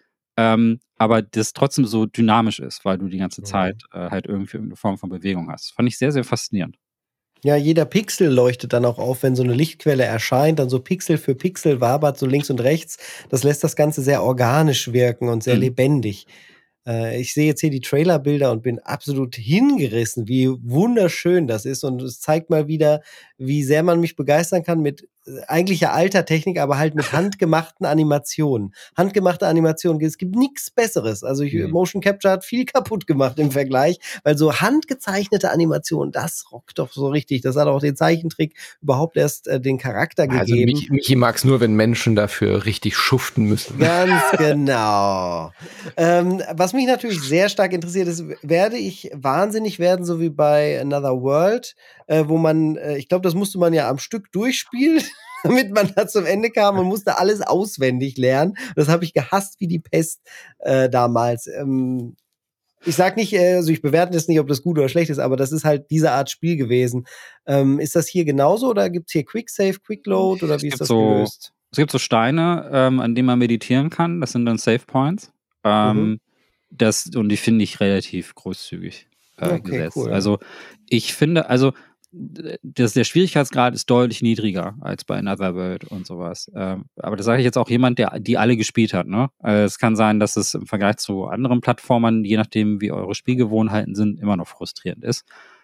Speaker 3: Aber das trotzdem so dynamisch ist, weil du die ganze Zeit halt irgendwie eine Form von Bewegung hast. Fand ich sehr, sehr faszinierend.
Speaker 1: Ja, jeder Pixel leuchtet dann auch auf, wenn so eine Lichtquelle erscheint, dann so Pixel für Pixel wabert so links und rechts. Das lässt das Ganze sehr organisch wirken und sehr lebendig. Ich sehe jetzt hier die Trailerbilder und bin absolut hingerissen, wie wunderschön das ist. Und es zeigt mal wieder, wie sehr man mich begeistern kann mit eigentlich ja alter Technik, aber halt mit handgemachten Animationen. Handgemachte Animationen, es gibt nichts Besseres. Also Motion Capture hat viel kaputt gemacht im Vergleich, weil so handgezeichnete Animationen, das rockt doch so richtig. Das hat auch den Zeichentrick überhaupt erst den Charakter gegeben.
Speaker 2: Also Michi mag es nur, wenn Menschen dafür richtig schuften müssen.
Speaker 1: Ganz genau. Was mich natürlich sehr stark interessiert ist, werde ich wahnsinnig werden, so wie bei Another World, wo man, ich glaube, das musste man ja am Stück durchspielen, damit man da zum Ende kam und musste alles auswendig lernen. Das habe ich gehasst wie die Pest damals. Ich sag nicht, also ich bewerte jetzt nicht, ob das gut oder schlecht ist, aber das ist halt diese Art Spiel gewesen. Ist das hier genauso oder gibt's hier Quick Save, Quick Load oder wie ist das gelöst?
Speaker 3: Es gibt so Steine, an denen man meditieren kann. Das sind dann Save Points. Und die finde ich relativ großzügig gesetzt. Cool. Also ich finde, der Schwierigkeitsgrad ist deutlich niedriger als bei Another World und sowas. Aber das sage ich jetzt auch jemand, der die alle gespielt hat. Ne? Es kann sein, dass es im Vergleich zu anderen Plattformern, je nachdem wie eure Spielgewohnheiten sind, immer noch frustrierend ist.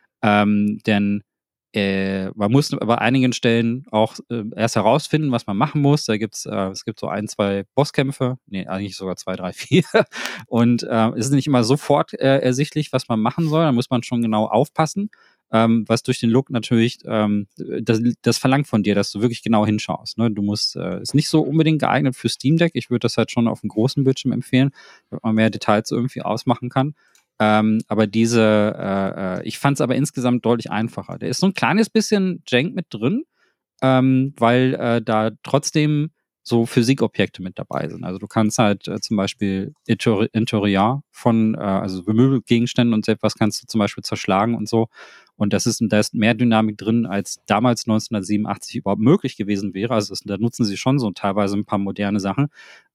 Speaker 3: Denn man muss bei einigen Stellen auch erst herausfinden, was man machen muss. Es gibt so 1-2 Bosskämpfe, eigentlich sogar 2, 3, 4. Und es ist nicht immer sofort ersichtlich, was man machen soll. Da muss man schon genau aufpassen. Was durch den Look natürlich, das verlangt von dir, dass du wirklich genau hinschaust. Ne? Du musst, ist nicht so unbedingt geeignet für Steam Deck. Ich würde das halt schon auf einem großen Bildschirm empfehlen, damit man mehr Details irgendwie ausmachen kann. Aber ich fand es aber insgesamt deutlich einfacher. Der ist so ein kleines bisschen Jank mit drin, weil da trotzdem so Physikobjekte mit dabei sind. Also du kannst halt zum Beispiel Interieur von, also Möbelgegenständen und so etwas kannst du zum Beispiel zerschlagen und so. Und da ist mehr Dynamik drin, als damals 1987 überhaupt möglich gewesen wäre. Also da nutzen sie schon so teilweise ein paar moderne Sachen.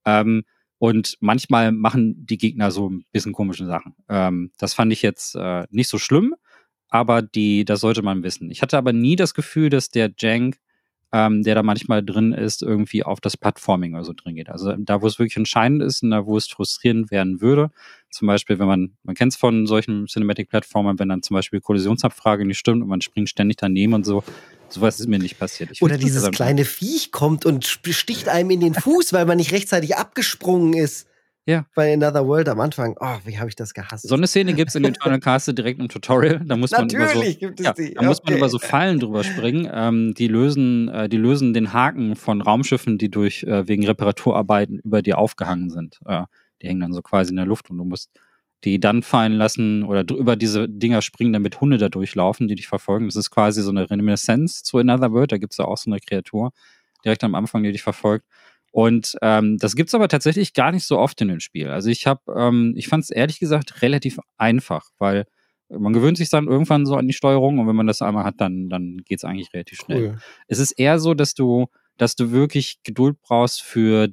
Speaker 3: Und manchmal machen die Gegner so ein bisschen komische Sachen. Das fand ich jetzt nicht so schlimm, aber das sollte man wissen. Ich hatte aber nie das Gefühl, dass der Jank, der da manchmal drin ist, irgendwie auf das Plattforming oder so drin geht. Also da, wo es wirklich entscheidend ist und da, wo es frustrierend werden würde, zum Beispiel, wenn man kennt es von solchen Cinematic-Plattformern, wenn dann zum Beispiel Kollisionsabfrage nicht stimmt und man springt ständig daneben und so. Sowas ist mir nicht passiert.
Speaker 1: Oder dieses kleine Viech kommt und sticht einem in den Fuß, weil man nicht rechtzeitig abgesprungen ist.
Speaker 3: Ja.
Speaker 1: Bei Another World am Anfang. Oh, wie habe ich das gehasst.
Speaker 3: So eine Szene gibt es in Eternal Castle direkt im Tutorial. Da muss man muss man über so Fallen drüber springen. Die lösen den Haken von Raumschiffen, die wegen Reparaturarbeiten über dir aufgehangen sind. Die hängen dann so quasi in der Luft und du musst die dann fallen lassen oder über diese Dinger springen, damit Hunde da durchlaufen, die dich verfolgen. Das ist quasi so eine Reminiszenz zu Another World. Da gibt es ja auch so eine Kreatur direkt am Anfang, die dich verfolgt. Und das gibt's aber tatsächlich gar nicht so oft in dem Spiel. Also ich fand es ehrlich gesagt relativ einfach, weil man gewöhnt sich dann irgendwann so an die Steuerung und wenn man das einmal hat, dann geht's eigentlich relativ schnell. Cool. Es ist eher so, dass du wirklich Geduld brauchst für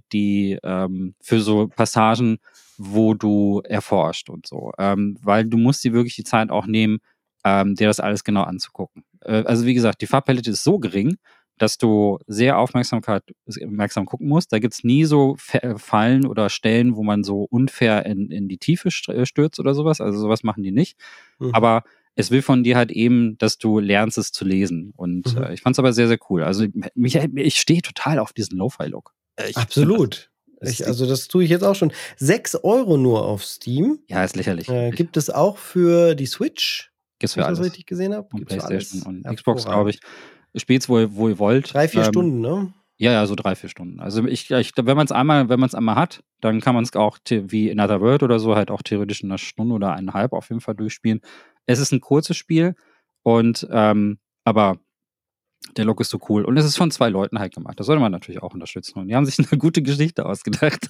Speaker 3: so Passagen, wo du erforscht und so. Weil du musst dir wirklich die Zeit auch nehmen, dir das alles genau anzugucken. Also wie gesagt, die Farbpalette ist so gering, dass du sehr aufmerksam gucken musst. Da gibt's nie so Fallen oder Stellen, wo man so unfair in die Tiefe stürzt oder sowas. Also sowas machen die nicht. Aber es will von dir halt eben, dass du lernst, es zu lesen. Und ich fand's aber sehr, sehr cool. Also ich stehe total auf diesen Lo-Fi-Look.
Speaker 1: Absolut. Das tue ich jetzt auch schon. 6 € nur auf Steam.
Speaker 3: Ja, ist lächerlich.
Speaker 1: Gibt es auch für die Switch?
Speaker 3: Gibt's für alles.
Speaker 1: Wenn ich das richtig gesehen habe?
Speaker 3: Und PlayStation und Xbox, glaube ich. Spielt's, wo ihr wollt.
Speaker 1: 3-4 Stunden, ne?
Speaker 3: Ja, so 3-4 Stunden. Also ich glaube, wenn man es einmal hat, dann kann man es auch wie Another World oder so halt auch theoretisch in einer Stunde oder 1,5 auf jeden Fall durchspielen. Es ist ein kurzes Spiel und aber der Look ist so cool. Und es ist von 2 Leuten halt gemacht. Das sollte man natürlich auch unterstützen. Und die haben sich eine gute Geschichte ausgedacht.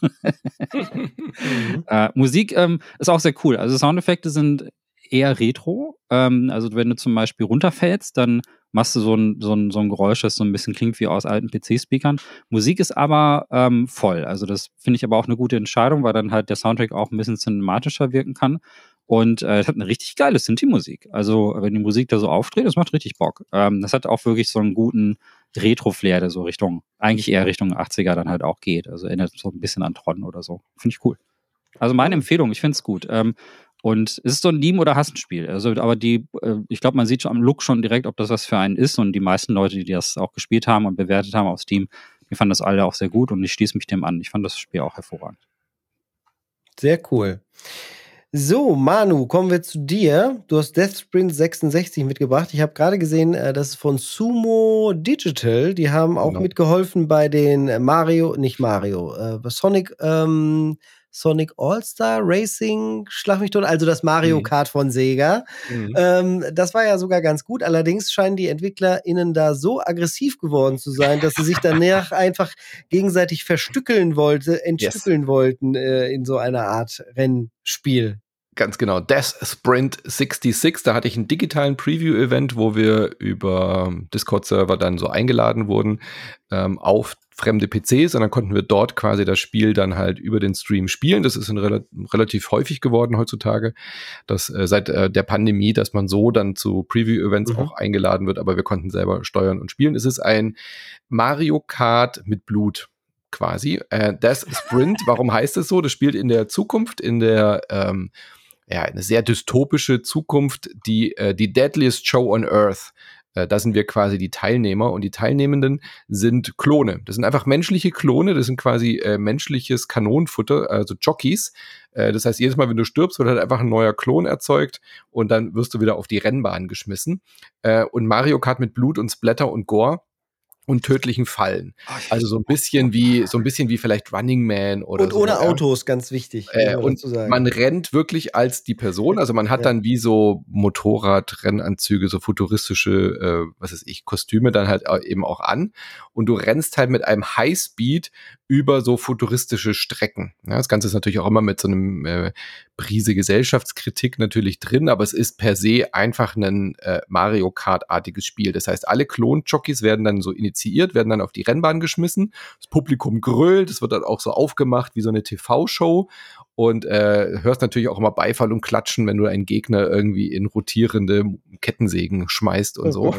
Speaker 3: Musik ist auch sehr cool. Also Soundeffekte sind eher retro. Also wenn du zum Beispiel runterfällst, dann machst du so ein Geräusch, das so ein bisschen klingt wie aus alten PC-Speakern. Musik ist aber voll. Also das finde ich aber auch eine gute Entscheidung, weil dann halt der Soundtrack auch ein bisschen cinematischer wirken kann. Und es hat eine richtig geile Synthie-Musik. Also wenn die Musik da so auftritt, das macht richtig Bock. Das hat auch wirklich so einen guten Retro-Flair, der so eigentlich eher Richtung 80er dann halt auch geht. Also erinnert so ein bisschen an Tron oder so. Finde ich cool. Also meine Empfehlung, ich finde es gut. Und es ist so ein Lieben- oder Hassen-Spiel. Also, aber ich glaube, man sieht schon am Look schon direkt, ob das was für einen ist. Und die meisten Leute, die das auch gespielt haben und bewertet haben auf Steam, die fanden das alle auch sehr gut und ich schließe mich dem an. Ich fand das Spiel auch hervorragend.
Speaker 1: Sehr cool. So, Manu, kommen wir zu dir. Du hast Death Sprint 66 mitgebracht. Ich habe gerade gesehen, das ist von Sumo Digital. Die haben auch mitgeholfen bei den Sonic All-Star Racing, schlag mich tot, also das Mario Kart von Sega. Das war ja sogar ganz gut. Allerdings scheinen die EntwicklerInnen da so aggressiv geworden zu sein, dass sie sich danach einfach gegenseitig entstückeln wollten in so einer Art Rennspiel.
Speaker 2: Ganz genau, Death Sprint 66, da hatte ich einen digitalen Preview-Event, wo wir über Discord-Server dann so eingeladen wurden auf fremde PCs und dann konnten wir dort quasi das Spiel dann halt über den Stream spielen. Das ist relativ häufig geworden heutzutage, dass seit der Pandemie, dass man so dann zu Preview-Events auch eingeladen wird, aber wir konnten selber steuern und spielen. Es ist ein Mario Kart mit Blut. Quasi. Death Sprint, warum heißt es so? Das spielt in der Zukunft, in der eine sehr dystopische Zukunft, die Deadliest Show on Earth. Da sind wir quasi die Teilnehmer und die Teilnehmenden sind Klone. Das sind einfach menschliche Klone, das sind quasi menschliches Kanonenfutter, also Jockeys. Das heißt, jedes Mal, wenn du stirbst, wird halt einfach ein neuer Klon erzeugt und dann wirst du wieder auf die Rennbahn geschmissen. Und Mario Kart mit Blut und Splatter und Gore und tödlichen Fallen. Also so ein bisschen wie vielleicht Running Man oder
Speaker 1: und so. Und ohne Autos, ganz wichtig.
Speaker 2: Und man rennt wirklich als die Person, also man hat dann wie so Motorradrennanzüge, so futuristische, Kostüme dann halt eben auch an und du rennst halt mit einem Highspeed über so futuristische Strecken. Ja, das Ganze ist natürlich auch immer mit so einem Prise Gesellschaftskritik natürlich drin, aber es ist per se einfach ein Mario Kart-artiges Spiel. Das heißt, alle Klon-Jockeys werden dann so initiiert, werden dann auf die Rennbahn geschmissen, das Publikum grölt, es wird dann auch so aufgemacht wie so eine TV-Show und hörst natürlich auch immer Beifall und Klatschen, wenn du einen Gegner irgendwie in rotierende Kettensägen schmeißt und so.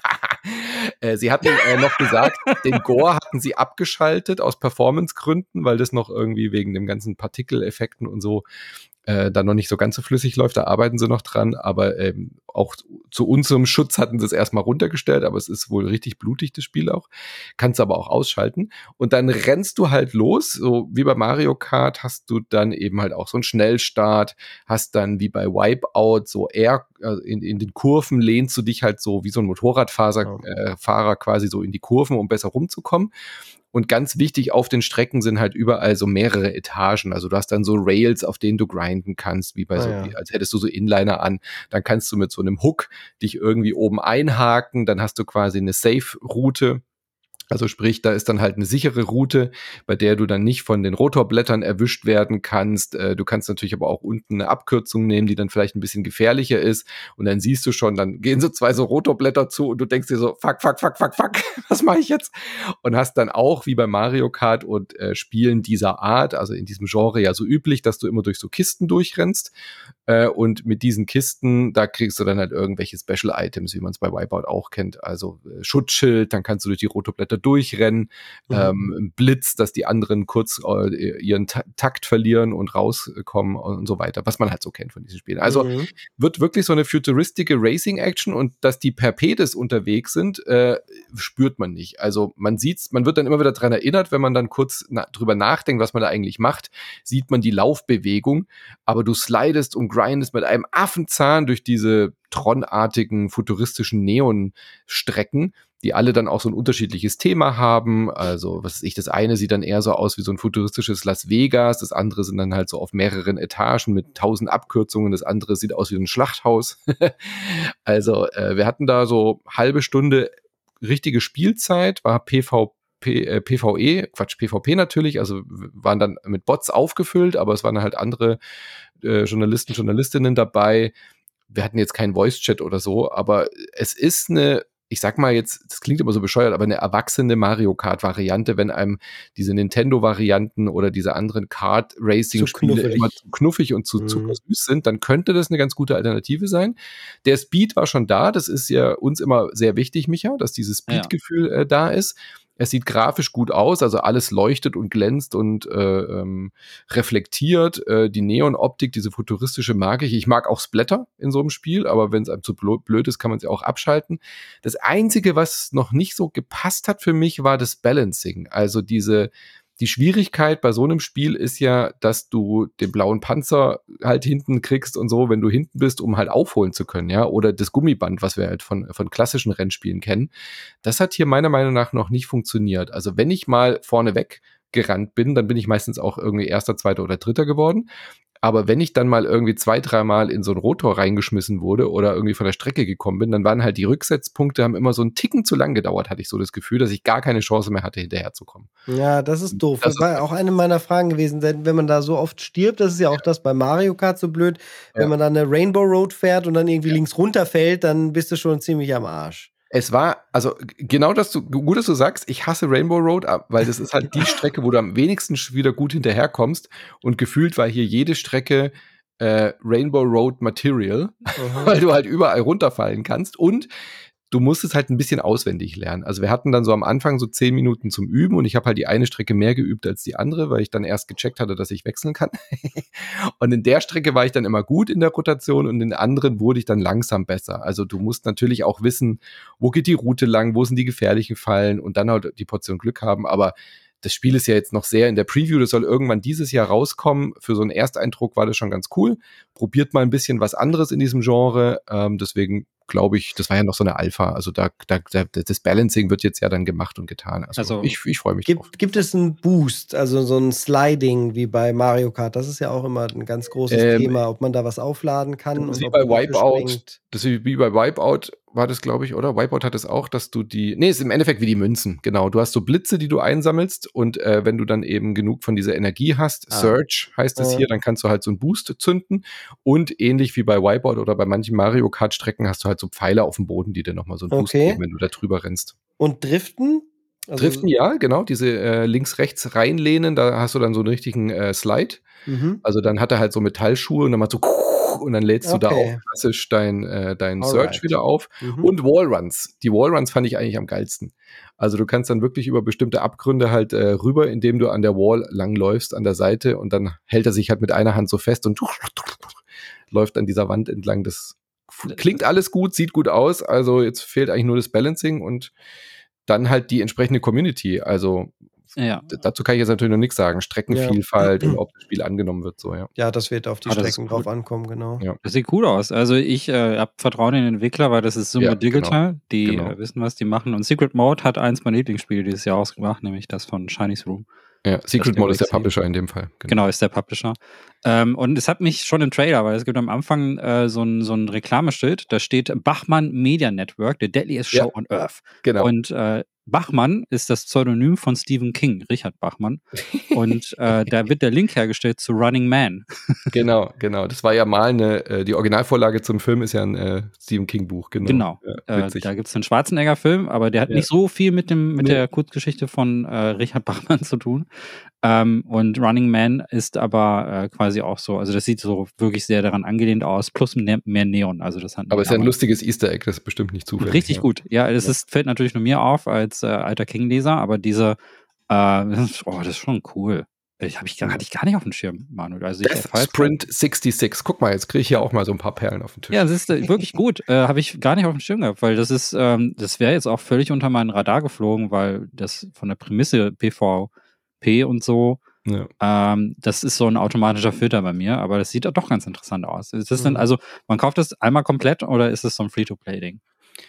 Speaker 2: Sie hatten noch gesagt, den Gore hatten sie abgeschaltet aus Performance-Gründen, weil das noch irgendwie wegen dem ganzen Partikeleffekten und so da noch nicht so ganz so flüssig läuft, da arbeiten sie noch dran, aber auch zu unserem Schutz hatten sie es erstmal runtergestellt, aber es ist wohl richtig blutig, das Spiel auch. Kannst aber auch ausschalten. Und dann rennst du halt los, so wie bei Mario Kart hast du dann eben halt auch so einen Schnellstart, hast dann wie bei Wipeout so in den Kurven lehnst du dich halt so wie so ein Motorradfahrer quasi so in die Kurven, um besser rumzukommen. Und ganz wichtig, auf den Strecken sind halt überall so mehrere Etagen. Also du hast dann so Rails, auf denen du grinden kannst, wie bei als hättest du so Inliner an. Dann kannst du mit so einem Hook dich irgendwie oben einhaken. Dann hast du quasi eine Safe-Route. Also sprich, da ist dann halt eine sichere Route, bei der du dann nicht von den Rotorblättern erwischt werden kannst. Du kannst natürlich aber auch unten eine Abkürzung nehmen, die dann vielleicht ein bisschen gefährlicher ist. Und dann siehst du schon, dann gehen so 2 so Rotorblätter zu und du denkst dir so, fuck, was mache ich jetzt? Und hast dann auch, wie bei Mario Kart und Spielen dieser Art, also in diesem Genre ja so üblich, dass du immer durch so Kisten durchrennst. Und mit diesen Kisten, da kriegst du dann halt irgendwelche Special Items, wie man es bei Wipeout auch kennt. Also Schutzschild, dann kannst du durch die Rotorblätter durchrennen, Blitz, dass die anderen kurz ihren Takt verlieren und rauskommen und so weiter, was man halt so kennt von diesen Spielen. Also wird wirklich so eine futuristische Racing-Action und dass die per Pedis unterwegs sind, spürt man nicht. Also man sieht's, man wird dann immer wieder daran erinnert, wenn man dann kurz drüber nachdenkt, was man da eigentlich macht, sieht man die Laufbewegung, aber du slidest und grindest mit einem Affenzahn durch diese Tron-artigen futuristischen Neon-Strecken, die alle dann auch so ein unterschiedliches Thema haben. Also, das eine sieht dann eher so aus wie so ein futuristisches Las Vegas, das andere sind dann halt so auf mehreren Etagen mit 1000 Abkürzungen, das andere sieht aus wie ein Schlachthaus. Also, wir hatten da so halbe Stunde richtige Spielzeit, war PvP natürlich, also waren dann mit Bots aufgefüllt, aber es waren halt andere Journalistinnen dabei. Wir hatten jetzt keinen Voice-Chat oder so, aber es ist ich sag mal jetzt, das klingt immer so bescheuert, aber eine erwachsene Mario Kart-Variante, wenn einem diese Nintendo-Varianten oder diese anderen Kart-Racing-Spiele immer zu knuffig und zu zuckersüß sind, dann könnte das eine ganz gute Alternative sein. Der Speed war schon da, das ist ja uns immer sehr wichtig, Micha, dass dieses Speed-Gefühl da ist. Es sieht grafisch gut aus, also alles leuchtet und glänzt und reflektiert. Die Neon-Optik, diese futuristische mag ich. Ich mag auch Splatter in so einem Spiel, aber wenn es einem zu blöd ist, kann man es ja auch abschalten. Das Einzige, was noch nicht so gepasst hat für mich, war das Balancing. Also die Schwierigkeit bei so einem Spiel ist ja, dass du den blauen Panzer halt hinten kriegst und so, wenn du hinten bist, um halt aufholen zu können, ja, oder das Gummiband, was wir halt von klassischen Rennspielen kennen. Das hat hier meiner Meinung nach noch nicht funktioniert. Also wenn ich mal vorneweg gerannt bin, dann bin ich meistens auch irgendwie Erster, Zweiter oder Dritter geworden. Aber wenn ich dann mal irgendwie 2-3 Mal in so ein Rotor reingeschmissen wurde oder irgendwie von der Strecke gekommen bin, dann waren halt die Rücksetzpunkte, haben immer so einen Ticken zu lang gedauert, hatte ich so das Gefühl, dass ich gar keine Chance mehr hatte, hinterherzukommen.
Speaker 1: Ja, das ist doof. Das war auch eine meiner Fragen gewesen, wenn man da so oft stirbt, das ist ja auch das bei Mario Kart so blöd, wenn man dann eine Rainbow Road fährt und dann irgendwie links runterfällt, dann bist du schon ziemlich am Arsch.
Speaker 2: Es war, also genau gut, dass du sagst, ich hasse Rainbow Road, weil das ist halt die Strecke, wo du am wenigsten wieder gut hinterherkommst und gefühlt war hier jede Strecke Rainbow Road Material, weil du halt überall runterfallen kannst und du musst es halt ein bisschen auswendig lernen. Also wir hatten dann so am Anfang so 10 Minuten zum Üben und ich habe halt die eine Strecke mehr geübt als die andere, weil ich dann erst gecheckt hatte, dass ich wechseln kann. Und in der Strecke war ich dann immer gut in der Rotation und in den anderen wurde ich dann langsam besser. Also du musst natürlich auch wissen, wo geht die Route lang, wo sind die gefährlichen Fallen und dann halt die Portion Glück haben. Aber das Spiel ist ja jetzt noch sehr in der Preview, das soll irgendwann dieses Jahr rauskommen. Für so einen Ersteindruck war das schon ganz cool. Probiert mal ein bisschen was anderes in diesem Genre. Deswegen glaube ich, das war ja noch so eine Alpha. Also das Balancing wird jetzt ja dann gemacht und getan. Also ich freue mich drauf.
Speaker 1: Gibt es einen Boost, also so ein Sliding wie bei Mario Kart? Das ist ja auch immer ein ganz großes Thema, ob man da was aufladen kann.
Speaker 2: Das ist wie bei Wipeout. Das ist wie bei Wipeout war das, glaube ich, oder? Wipeout hat es auch, dass du ist im Endeffekt wie die Münzen, genau. Du hast so Blitze, die du einsammelst und wenn du dann eben genug von dieser Energie hast, Surge heißt es hier, dann kannst du halt so einen Boost zünden und ähnlich wie bei Wipeout oder bei manchen Mario Kart Strecken hast du halt so Pfeile auf dem Boden, die dir nochmal so einen Boost geben, wenn du da drüber rennst.
Speaker 1: Und Driften?
Speaker 2: Also Driften, ja, genau, diese links-rechts reinlehnen, da hast du dann so einen richtigen Slide. Also dann hat er halt so Metallschuhe und dann macht so und dann lädst du da auch klassisch dein Search wieder auf. Und Wallruns. Die Wallruns fand ich eigentlich am geilsten. Also du kannst dann wirklich über bestimmte Abgründe halt rüber, indem du an der Wall langläufst, an der Seite und dann hält er sich halt mit einer Hand so fest und läuft an dieser Wand entlang. Das klingt alles gut, sieht gut aus, also jetzt fehlt eigentlich nur das Balancing und dann halt die entsprechende Community. Also dazu kann ich jetzt natürlich noch nichts sagen. Streckenvielfalt und ob das Spiel angenommen wird. So, ja.
Speaker 1: Ja, das wird auf die Strecken drauf ankommen, genau.
Speaker 3: Ja. Das sieht cool aus. Also ich habe Vertrauen in den Entwickler, weil das ist Sumo Digital. Genau. Die wissen, was die machen. Und Secret Mode hat eins meiner Lieblingsspiele dieses Jahr ausgemacht, nämlich das von Shiny's Room.
Speaker 2: Ja, Secret Mode ist der Publisher in dem Fall.
Speaker 3: Genau, ist der Publisher. Und es hat mich schon im Trailer, weil es gibt am Anfang so ein Reklameschild, da steht Bachmann Media Network, the deadliest show on earth.
Speaker 2: Genau.
Speaker 3: Und Bachmann ist das Pseudonym von Stephen King, Richard Bachmann. Und da wird der Link hergestellt zu Running Man.
Speaker 2: Genau. Das war ja mal die Originalvorlage zum Film ist ja ein Stephen King-Buch. Genau.
Speaker 3: Da gibt es einen Schwarzenegger-Film, aber der hat nicht so viel mit der Kurzgeschichte von Richard Bachmann zu tun. Und Running Man ist aber quasi auch so, also das sieht so wirklich sehr daran angelehnt aus, plus mehr Neon. Also das hat
Speaker 2: aber es ist ja ein lustiges Easter Egg, das ist bestimmt nicht zufällig.
Speaker 3: Richtig gut. Ja, fällt natürlich nur mir auf als alter King-Leser, aber das ist schon cool. Hatte ich gar nicht auf dem Schirm, Manuel. Also
Speaker 2: Sprint 66. Guck mal, jetzt kriege ich hier auch mal so ein paar Perlen auf den Tisch.
Speaker 3: Ja, das ist wirklich gut. Habe ich gar nicht auf dem Schirm gehabt, weil das wäre jetzt auch völlig unter meinen Radar geflogen, weil das von der Prämisse PvP und so, das ist so ein automatischer Filter bei mir, aber das sieht doch ganz interessant aus. Ist das denn, also, man kauft das einmal komplett oder ist es so ein Free-to-Play-Ding?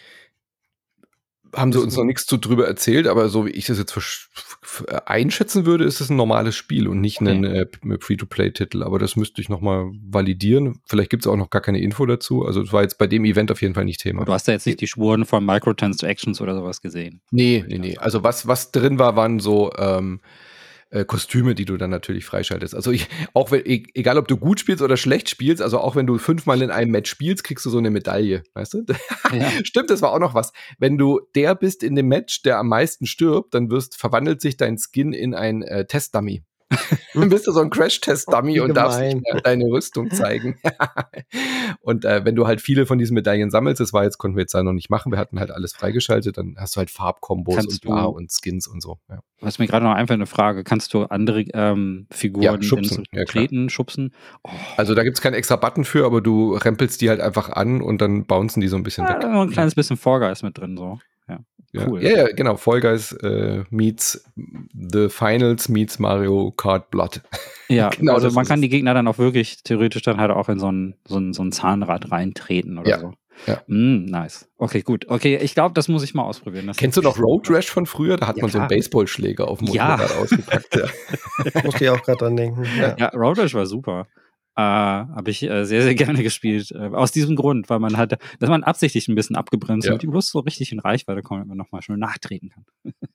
Speaker 2: Haben sie uns noch nichts drüber erzählt, aber so wie ich das jetzt einschätzen würde, ist es ein normales Spiel und nicht ein Free-to-Play-Titel. Aber das müsste ich nochmal validieren. Vielleicht gibt es auch noch gar keine Info dazu. Also es war jetzt bei dem Event auf jeden Fall nicht Thema.
Speaker 3: Du hast da jetzt nicht die Spuren von Microtransactions oder sowas gesehen?
Speaker 2: Nee. Also was drin war, waren so Kostüme, die du dann natürlich freischaltest. Also egal ob du gut spielst oder schlecht spielst, also auch wenn du 5-mal in einem Match spielst, kriegst du so eine Medaille, weißt du? Ja. Stimmt, das war auch noch was. Wenn du der bist in dem Match, der am meisten stirbt, dann verwandelt sich dein Skin in ein Testdummy. Dann bist du so ein Crash-Test-Dummy und darfst nicht mehr deine Rüstung zeigen. Und wenn du halt viele von diesen Medaillen sammelst, konnten wir jetzt da noch nicht machen, wir hatten halt alles freigeschaltet, dann hast du halt Farbkombos und Skins und so. Ja.
Speaker 3: Was mir gerade noch einfällt, eine Frage, kannst du andere Figuren
Speaker 2: schubsen,
Speaker 3: schubsen?
Speaker 2: Oh. Also da gibt es keinen extra Button für, aber du rempelst die halt einfach an und dann bouncen die so ein bisschen weg.
Speaker 3: Ein kleines bisschen Fall Guys mit drin, so. Ja, cool.
Speaker 2: Ja, genau. Fall Guys meets The Finals meets Mario Kart Blood.
Speaker 3: Ja, genau, also man kann die Gegner dann auch wirklich theoretisch dann halt auch in so ein Zahnrad reintreten oder so.
Speaker 2: Ja.
Speaker 3: Nice. Okay, gut. Okay, ich glaube, das muss ich mal ausprobieren.
Speaker 2: Kennst du noch Road Rash von früher? Da hat man so einen Baseballschläger auf dem Motorrad ausgepackt.
Speaker 1: Musste ich auch gerade dran denken.
Speaker 3: Ja, Road Rash war super. Habe ich sehr, sehr gerne gespielt. Aus diesem Grund, weil man halt, dass man absichtlich ein bisschen abgebremst und die bloß so richtig in Reichweite kommt, damit man nochmal schnell nachtreten kann.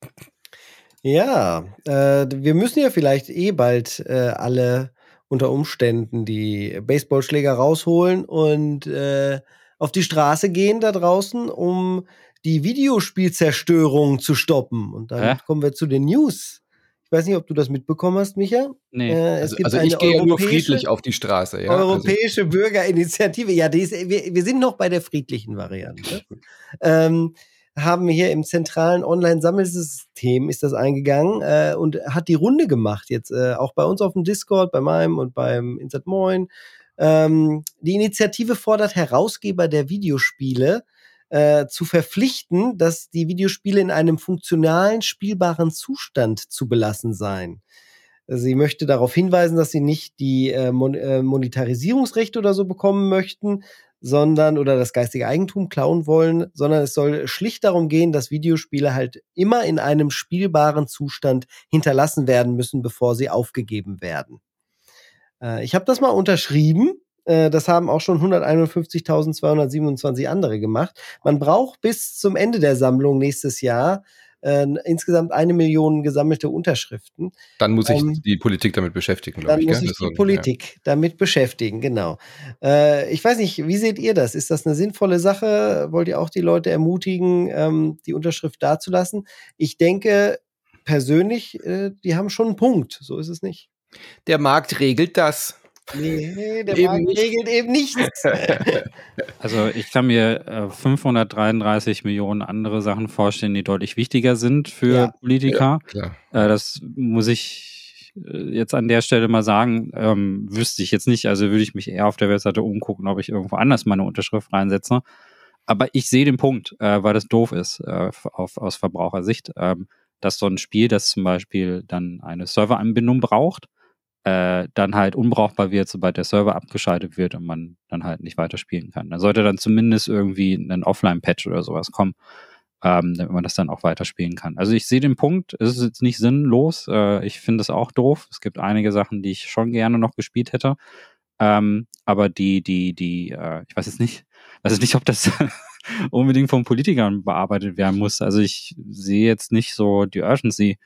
Speaker 1: Ja, wir müssen ja vielleicht bald alle unter Umständen die Baseballschläger rausholen und auf die Straße gehen da draußen, um die Videospielzerstörung zu stoppen. Und damit kommen wir zu den News. Ich weiß nicht, ob du das mitbekommen hast, Micha.
Speaker 3: Nee.
Speaker 2: Also ich gehe ja nur friedlich auf die Straße. Ja?
Speaker 1: Europäische Bürgerinitiative. Ja, wir sind noch bei der friedlichen Variante. Haben hier im zentralen Online-Sammelsystem ist das eingegangen und hat die Runde gemacht. Jetzt auch bei uns auf dem Discord, bei meinem und beim Insert Moin. Die Initiative fordert Herausgeber der Videospiele zu verpflichten, dass die Videospiele in einem funktionalen, spielbaren Zustand zu belassen seien. Sie möchte darauf hinweisen, dass sie nicht die Monetarisierungsrechte oder so bekommen möchten, sondern oder das geistige Eigentum klauen wollen, sondern es soll schlicht darum gehen, dass Videospiele halt immer in einem spielbaren Zustand hinterlassen werden müssen, bevor sie aufgegeben werden. Ich habe das mal unterschrieben. Das haben auch schon 151.227 andere gemacht. Man braucht bis zum Ende der Sammlung nächstes Jahr insgesamt 1 Million gesammelte Unterschriften.
Speaker 2: Dann muss sich die Politik damit beschäftigen, glaube ich.
Speaker 1: Dann muss sich die Politik damit beschäftigen, genau. Ich weiß nicht, wie seht ihr das? Ist das eine sinnvolle Sache? Wollt ihr auch die Leute ermutigen, die Unterschrift dazulassen? Ich denke persönlich, die haben schon einen Punkt. So ist es nicht.
Speaker 2: Der Markt regelt das.
Speaker 1: Nee, der Markt regelt eben nichts.
Speaker 3: Also ich kann mir 533 Millionen andere Sachen vorstellen, die deutlich wichtiger sind für Politiker.
Speaker 2: Ja,
Speaker 3: das muss ich jetzt an der Stelle mal sagen, wüsste ich jetzt nicht. Also würde ich mich eher auf der Webseite umgucken, ob ich irgendwo anders meine Unterschrift reinsetze. Aber ich sehe den Punkt, weil das doof ist aus Verbrauchersicht, dass so ein Spiel, das zum Beispiel dann eine Serveranbindung braucht, dann halt unbrauchbar wird, sobald der Server abgeschaltet wird und man dann halt nicht weiterspielen kann. Da sollte dann zumindest irgendwie ein Offline-Patch oder sowas kommen, damit man das dann auch weiterspielen kann. Also ich sehe den Punkt, es ist jetzt nicht sinnlos, ich finde es auch doof. Es gibt einige Sachen, die ich schon gerne noch gespielt hätte, aber ich weiß nicht, ob das unbedingt von Politikern bearbeitet werden muss. Also ich sehe jetzt nicht so die Urgency,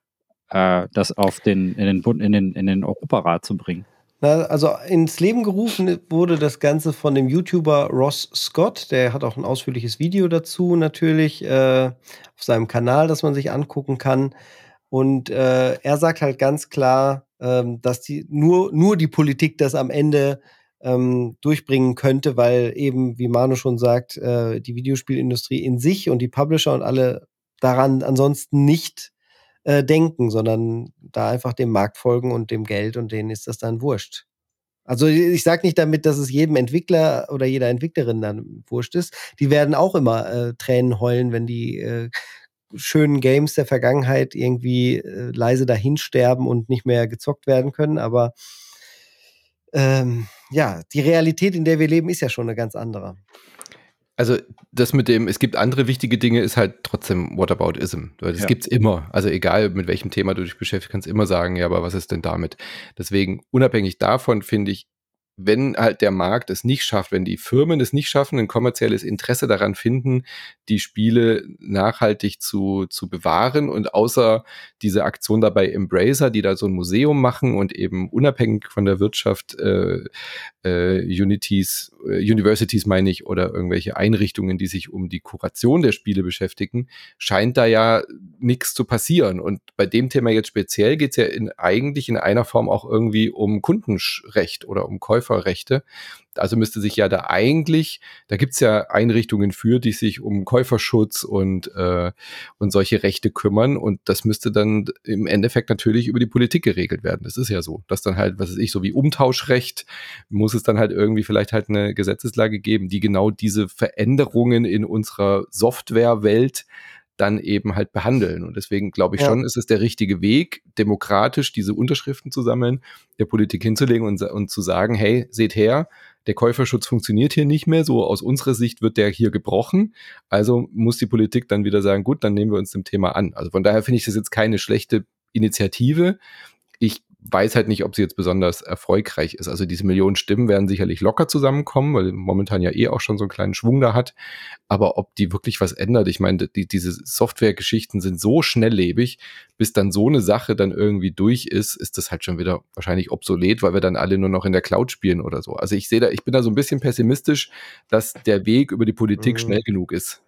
Speaker 3: das in den Europarat zu bringen.
Speaker 1: Also ins Leben gerufen wurde das Ganze von dem YouTuber Ross Scott. Der hat auch ein ausführliches Video dazu natürlich auf seinem Kanal, das man sich angucken kann. Und er sagt halt ganz klar, dass nur die Politik das am Ende durchbringen könnte, weil eben, wie Manu schon sagt, die Videospielindustrie in sich und die Publisher und alle daran ansonsten nicht denken, sondern da einfach dem Markt folgen und dem Geld und denen ist das dann wurscht. Also ich sage nicht damit, dass es jedem Entwickler oder jeder Entwicklerin dann wurscht ist. Die werden auch immer Tränen heulen, wenn die schönen Games der Vergangenheit irgendwie leise dahinsterben und nicht mehr gezockt werden können. Aber die Realität, in der wir leben, ist ja schon eine ganz andere.
Speaker 2: Also das mit dem, es gibt andere wichtige Dinge, ist halt trotzdem Whataboutism. Das gibt's immer. Also egal, mit welchem Thema du dich beschäftigst, kannst immer sagen, ja, aber was ist denn damit? Deswegen, unabhängig davon, finde ich, wenn halt der Markt es nicht schafft, wenn die Firmen es nicht schaffen, ein kommerzielles Interesse daran finden, die Spiele nachhaltig zu bewahren und außer diese Aktion dabei Embracer, die da so ein Museum machen und eben unabhängig von der Wirtschaft Universities meine ich, oder irgendwelche Einrichtungen, die sich um die Kuration der Spiele beschäftigen, scheint da ja nichts zu passieren. Und bei dem Thema jetzt speziell geht es ja eigentlich in einer Form auch irgendwie um Kundenrecht oder um Käuferrechte. Also müsste sich ja da eigentlich, da gibt's ja Einrichtungen für, die sich um Käuferschutz und solche Rechte kümmern, und das müsste dann im Endeffekt natürlich über die Politik geregelt werden. Das ist ja so, dass dann halt, was weiß ich, so wie Umtauschrecht, muss es dann halt irgendwie vielleicht halt eine Gesetzeslage geben, die genau diese Veränderungen in unserer Softwarewelt dann eben halt behandeln. Und deswegen glaube ich schon, ist es der richtige Weg, demokratisch diese Unterschriften zu sammeln, der Politik hinzulegen und zu sagen, hey, seht her, der Käuferschutz funktioniert hier nicht mehr, so aus unserer Sicht wird der hier gebrochen, also muss die Politik dann wieder sagen, gut, dann nehmen wir uns dem Thema an. Also von daher finde ich das jetzt keine schlechte Initiative. Ich weiß halt nicht, ob sie jetzt besonders erfolgreich ist. Also diese Millionen Stimmen werden sicherlich locker zusammenkommen, weil momentan ja auch schon so einen kleinen Schwung da hat. Aber ob die wirklich was ändert, ich meine, diese Software-Geschichten sind so schnelllebig, bis dann so eine Sache dann irgendwie durch ist das halt schon wieder wahrscheinlich obsolet, weil wir dann alle nur noch in der Cloud spielen oder so. Also ich bin da so ein bisschen pessimistisch, dass der Weg über die Politik schnell genug ist.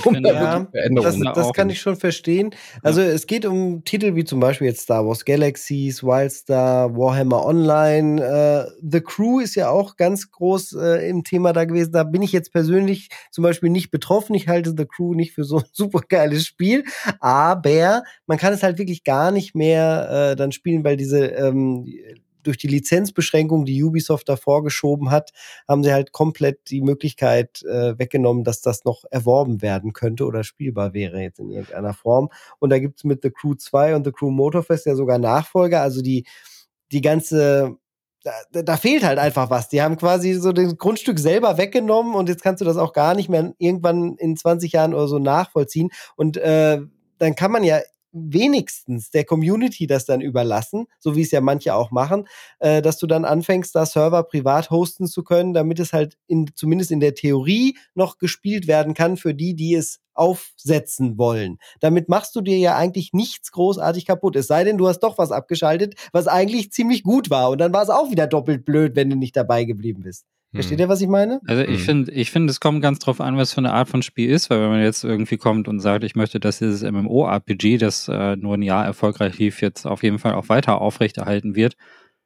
Speaker 1: Das kann ich schon verstehen. Also es geht um Titel wie zum Beispiel jetzt Star Wars Galaxies, Wildstar, Warhammer Online. The Crew ist ja auch ganz groß im Thema da gewesen. Da bin ich jetzt persönlich zum Beispiel nicht betroffen. Ich halte The Crew nicht für so ein super geiles Spiel, aber man kann es halt wirklich gar nicht mehr dann spielen, weil diese durch die Lizenzbeschränkung, die Ubisoft da vorgeschoben hat, haben sie halt komplett die Möglichkeit weggenommen, dass das noch erworben werden könnte oder spielbar wäre jetzt in irgendeiner Form. Und da gibt's mit The Crew 2 und The Crew Motorfest ja sogar Nachfolger, also die ganze da fehlt halt einfach was. Die haben quasi so das Grundstück selber weggenommen und jetzt kannst du das auch gar nicht mehr irgendwann in 20 Jahren oder so nachvollziehen. Und dann kann man ja wenigstens der Community das dann überlassen, so wie es ja manche auch machen, dass du dann anfängst, da Server privat hosten zu können, damit es halt zumindest in der Theorie noch gespielt werden kann für die es aufsetzen wollen. Damit machst du dir ja eigentlich nichts großartig kaputt. Es sei denn, du hast doch was abgeschaltet, was eigentlich ziemlich gut war. Und dann war es auch wieder doppelt blöd, wenn du nicht dabei geblieben bist. Versteht ihr, was ich meine?
Speaker 3: Also ich finde, es kommt ganz drauf an, was für eine Art von Spiel ist, weil wenn man jetzt irgendwie kommt und sagt, ich möchte, dass dieses MMO-RPG, das nur ein Jahr erfolgreich lief, jetzt auf jeden Fall auch weiter aufrechterhalten wird.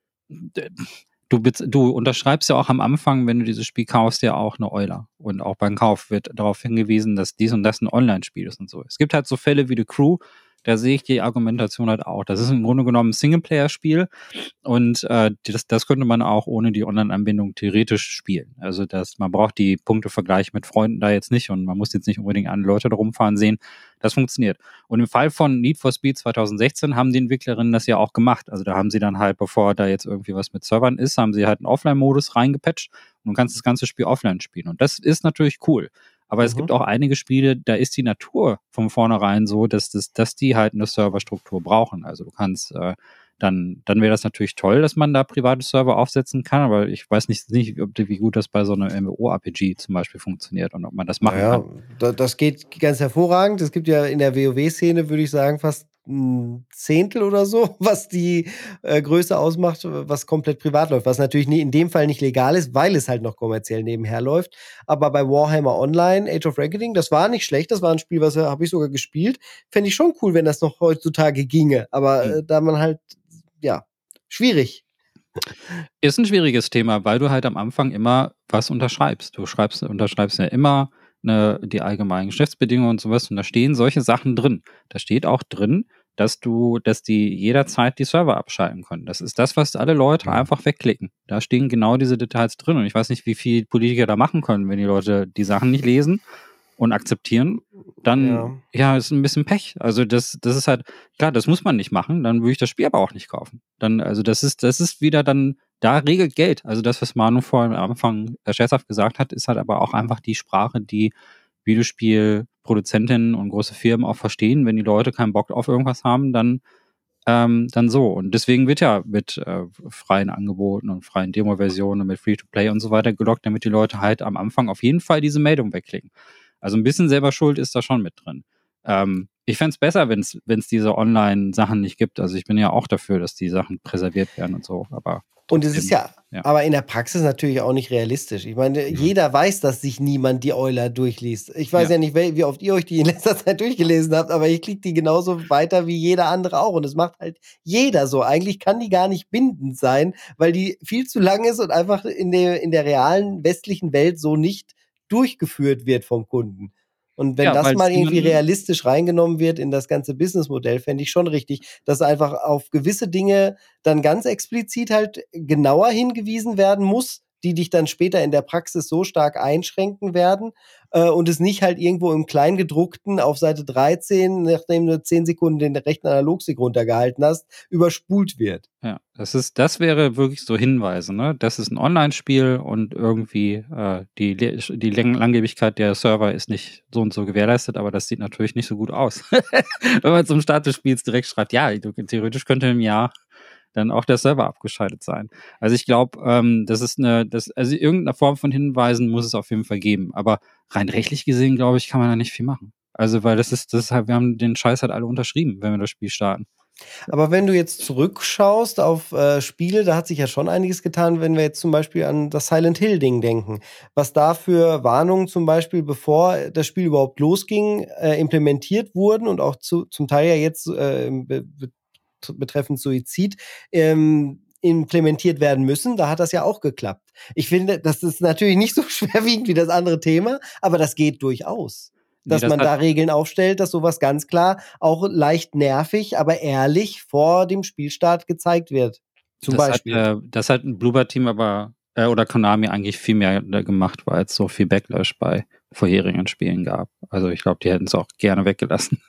Speaker 3: Du unterschreibst ja auch am Anfang, wenn du dieses Spiel kaufst, ja auch eine Euler. Und auch beim Kauf wird darauf hingewiesen, dass dies und das ein Online-Spiel ist und so. Es gibt halt so Fälle wie The Crew, da sehe ich die Argumentation halt auch. Das ist im Grunde genommen ein Singleplayer-Spiel und das könnte man auch ohne die Online-Anbindung theoretisch spielen. Also man braucht die Punktevergleiche mit Freunden da jetzt nicht und man muss jetzt nicht unbedingt andere Leute da rumfahren sehen. Das funktioniert. Und im Fall von Need for Speed 2016 haben die Entwicklerinnen das ja auch gemacht. Also da haben sie dann halt, bevor da jetzt irgendwie was mit Servern ist, haben sie halt einen Offline-Modus reingepatcht und du kannst das ganze Spiel offline spielen. Und das ist natürlich cool. Aber es gibt auch einige Spiele, da ist die Natur von vornherein so, dass die halt eine Serverstruktur brauchen. Also du kannst dann wäre das natürlich toll, dass man da private Server aufsetzen kann, aber ich weiß nicht, wie gut das bei so einem MMORPG zum Beispiel funktioniert und ob man das machen kann.
Speaker 1: Das geht ganz hervorragend. Es gibt ja in der WoW-Szene, würde ich sagen, fast ein Zehntel oder so, was die Größe ausmacht, was komplett privat läuft, was natürlich in dem Fall nicht legal ist, weil es halt noch kommerziell nebenher läuft. Aber bei Warhammer Online, Age of Reckoning, das war nicht schlecht, das war ein Spiel, was habe ich sogar gespielt. Fände ich schon cool, wenn das noch heutzutage ginge. Aber da man halt, schwierig.
Speaker 3: Ist ein schwieriges Thema, weil du halt am Anfang immer was unterschreibst. Du unterschreibst ja immer die allgemeinen Geschäftsbedingungen und sowas und da stehen solche Sachen drin. Da steht auch drin, dass die jederzeit die Server abschalten können. Das ist das, was alle Leute einfach wegklicken. Da stehen genau diese Details drin und ich weiß nicht, wie viel Politiker da machen können, wenn die Leute die Sachen nicht lesen und akzeptieren, dann ist ein bisschen Pech. Also das ist halt, klar, das muss man nicht machen, dann würde ich das Spiel aber auch nicht kaufen. Dann, also das ist wieder dann, da regelt Geld. Also das, was Manu vorhin am Anfang scherzhaft gesagt hat, ist halt aber auch einfach die Sprache, die Videospielproduzentinnen und große Firmen auch verstehen. Wenn die Leute keinen Bock auf irgendwas haben, dann dann so. Und deswegen wird ja mit freien Angeboten und freien Demo-Versionen und mit Free-to-Play und so weiter gelockt, damit die Leute halt am Anfang auf jeden Fall diese Meldung wegklicken. Also ein bisschen selber Schuld ist da schon mit drin. Ich fände es besser, wenn es diese Online-Sachen nicht gibt. Also ich bin ja auch dafür, dass die Sachen präserviert werden und so. Aber
Speaker 1: und es ist ja, aber in der Praxis natürlich auch nicht realistisch. Ich meine, jeder weiß, dass sich niemand die Euler durchliest. Ich weiß ja nicht, wie oft ihr euch die in letzter Zeit durchgelesen habt, aber ich klicke die genauso weiter wie jeder andere auch. Und das macht halt jeder so. Eigentlich kann die gar nicht bindend sein, weil die viel zu lang ist und einfach in der realen westlichen Welt so nicht durchgeführt wird vom Kunden. Und wenn das mal irgendwie realistisch reingenommen wird in das ganze Businessmodell, fände ich schon richtig, dass einfach auf gewisse Dinge dann ganz explizit halt genauer hingewiesen werden muss, die dich dann später in der Praxis so stark einschränken werden und es nicht halt irgendwo im Kleingedruckten auf Seite 13, nachdem du 10 Sekunden den rechten Analogstick runtergehalten hast, überspult wird.
Speaker 3: Ja, das wäre wirklich so Hinweise, ne? Das ist ein Online-Spiel und irgendwie die Langlebigkeit der Server ist nicht so und so gewährleistet, aber das sieht natürlich nicht so gut aus. Wenn man zum Start des Spiels direkt schreibt, ja, theoretisch könnte im Jahr dann auch der Server abgeschaltet sein. Also ich glaube, also irgendeine Form von Hinweisen muss es auf jeden Fall geben. Aber rein rechtlich gesehen, glaube ich, kann man da nicht viel machen. Also, weil das ist halt, wir haben den Scheiß halt alle unterschrieben, wenn wir das Spiel starten.
Speaker 1: Aber wenn du jetzt zurückschaust auf Spiele, da hat sich ja schon einiges getan, wenn wir jetzt zum Beispiel an das Silent Hill-Ding denken. Was da für Warnungen zum Beispiel, bevor das Spiel überhaupt losging, implementiert wurden und auch zum Teil ja jetzt betreffend Suizid implementiert werden müssen, da hat das ja auch geklappt. Ich finde, das ist natürlich nicht so schwerwiegend wie das andere Thema, aber das geht durchaus. Dass man da Regeln aufstellt, dass sowas ganz klar auch leicht nervig, aber ehrlich vor dem Spielstart gezeigt wird. Zum Beispiel.
Speaker 3: Das hat ein Bloober-Team aber oder Konami eigentlich viel mehr gemacht, weil es so viel Backlash bei vorherigen Spielen gab. Also ich glaube, die hätten es auch gerne weggelassen.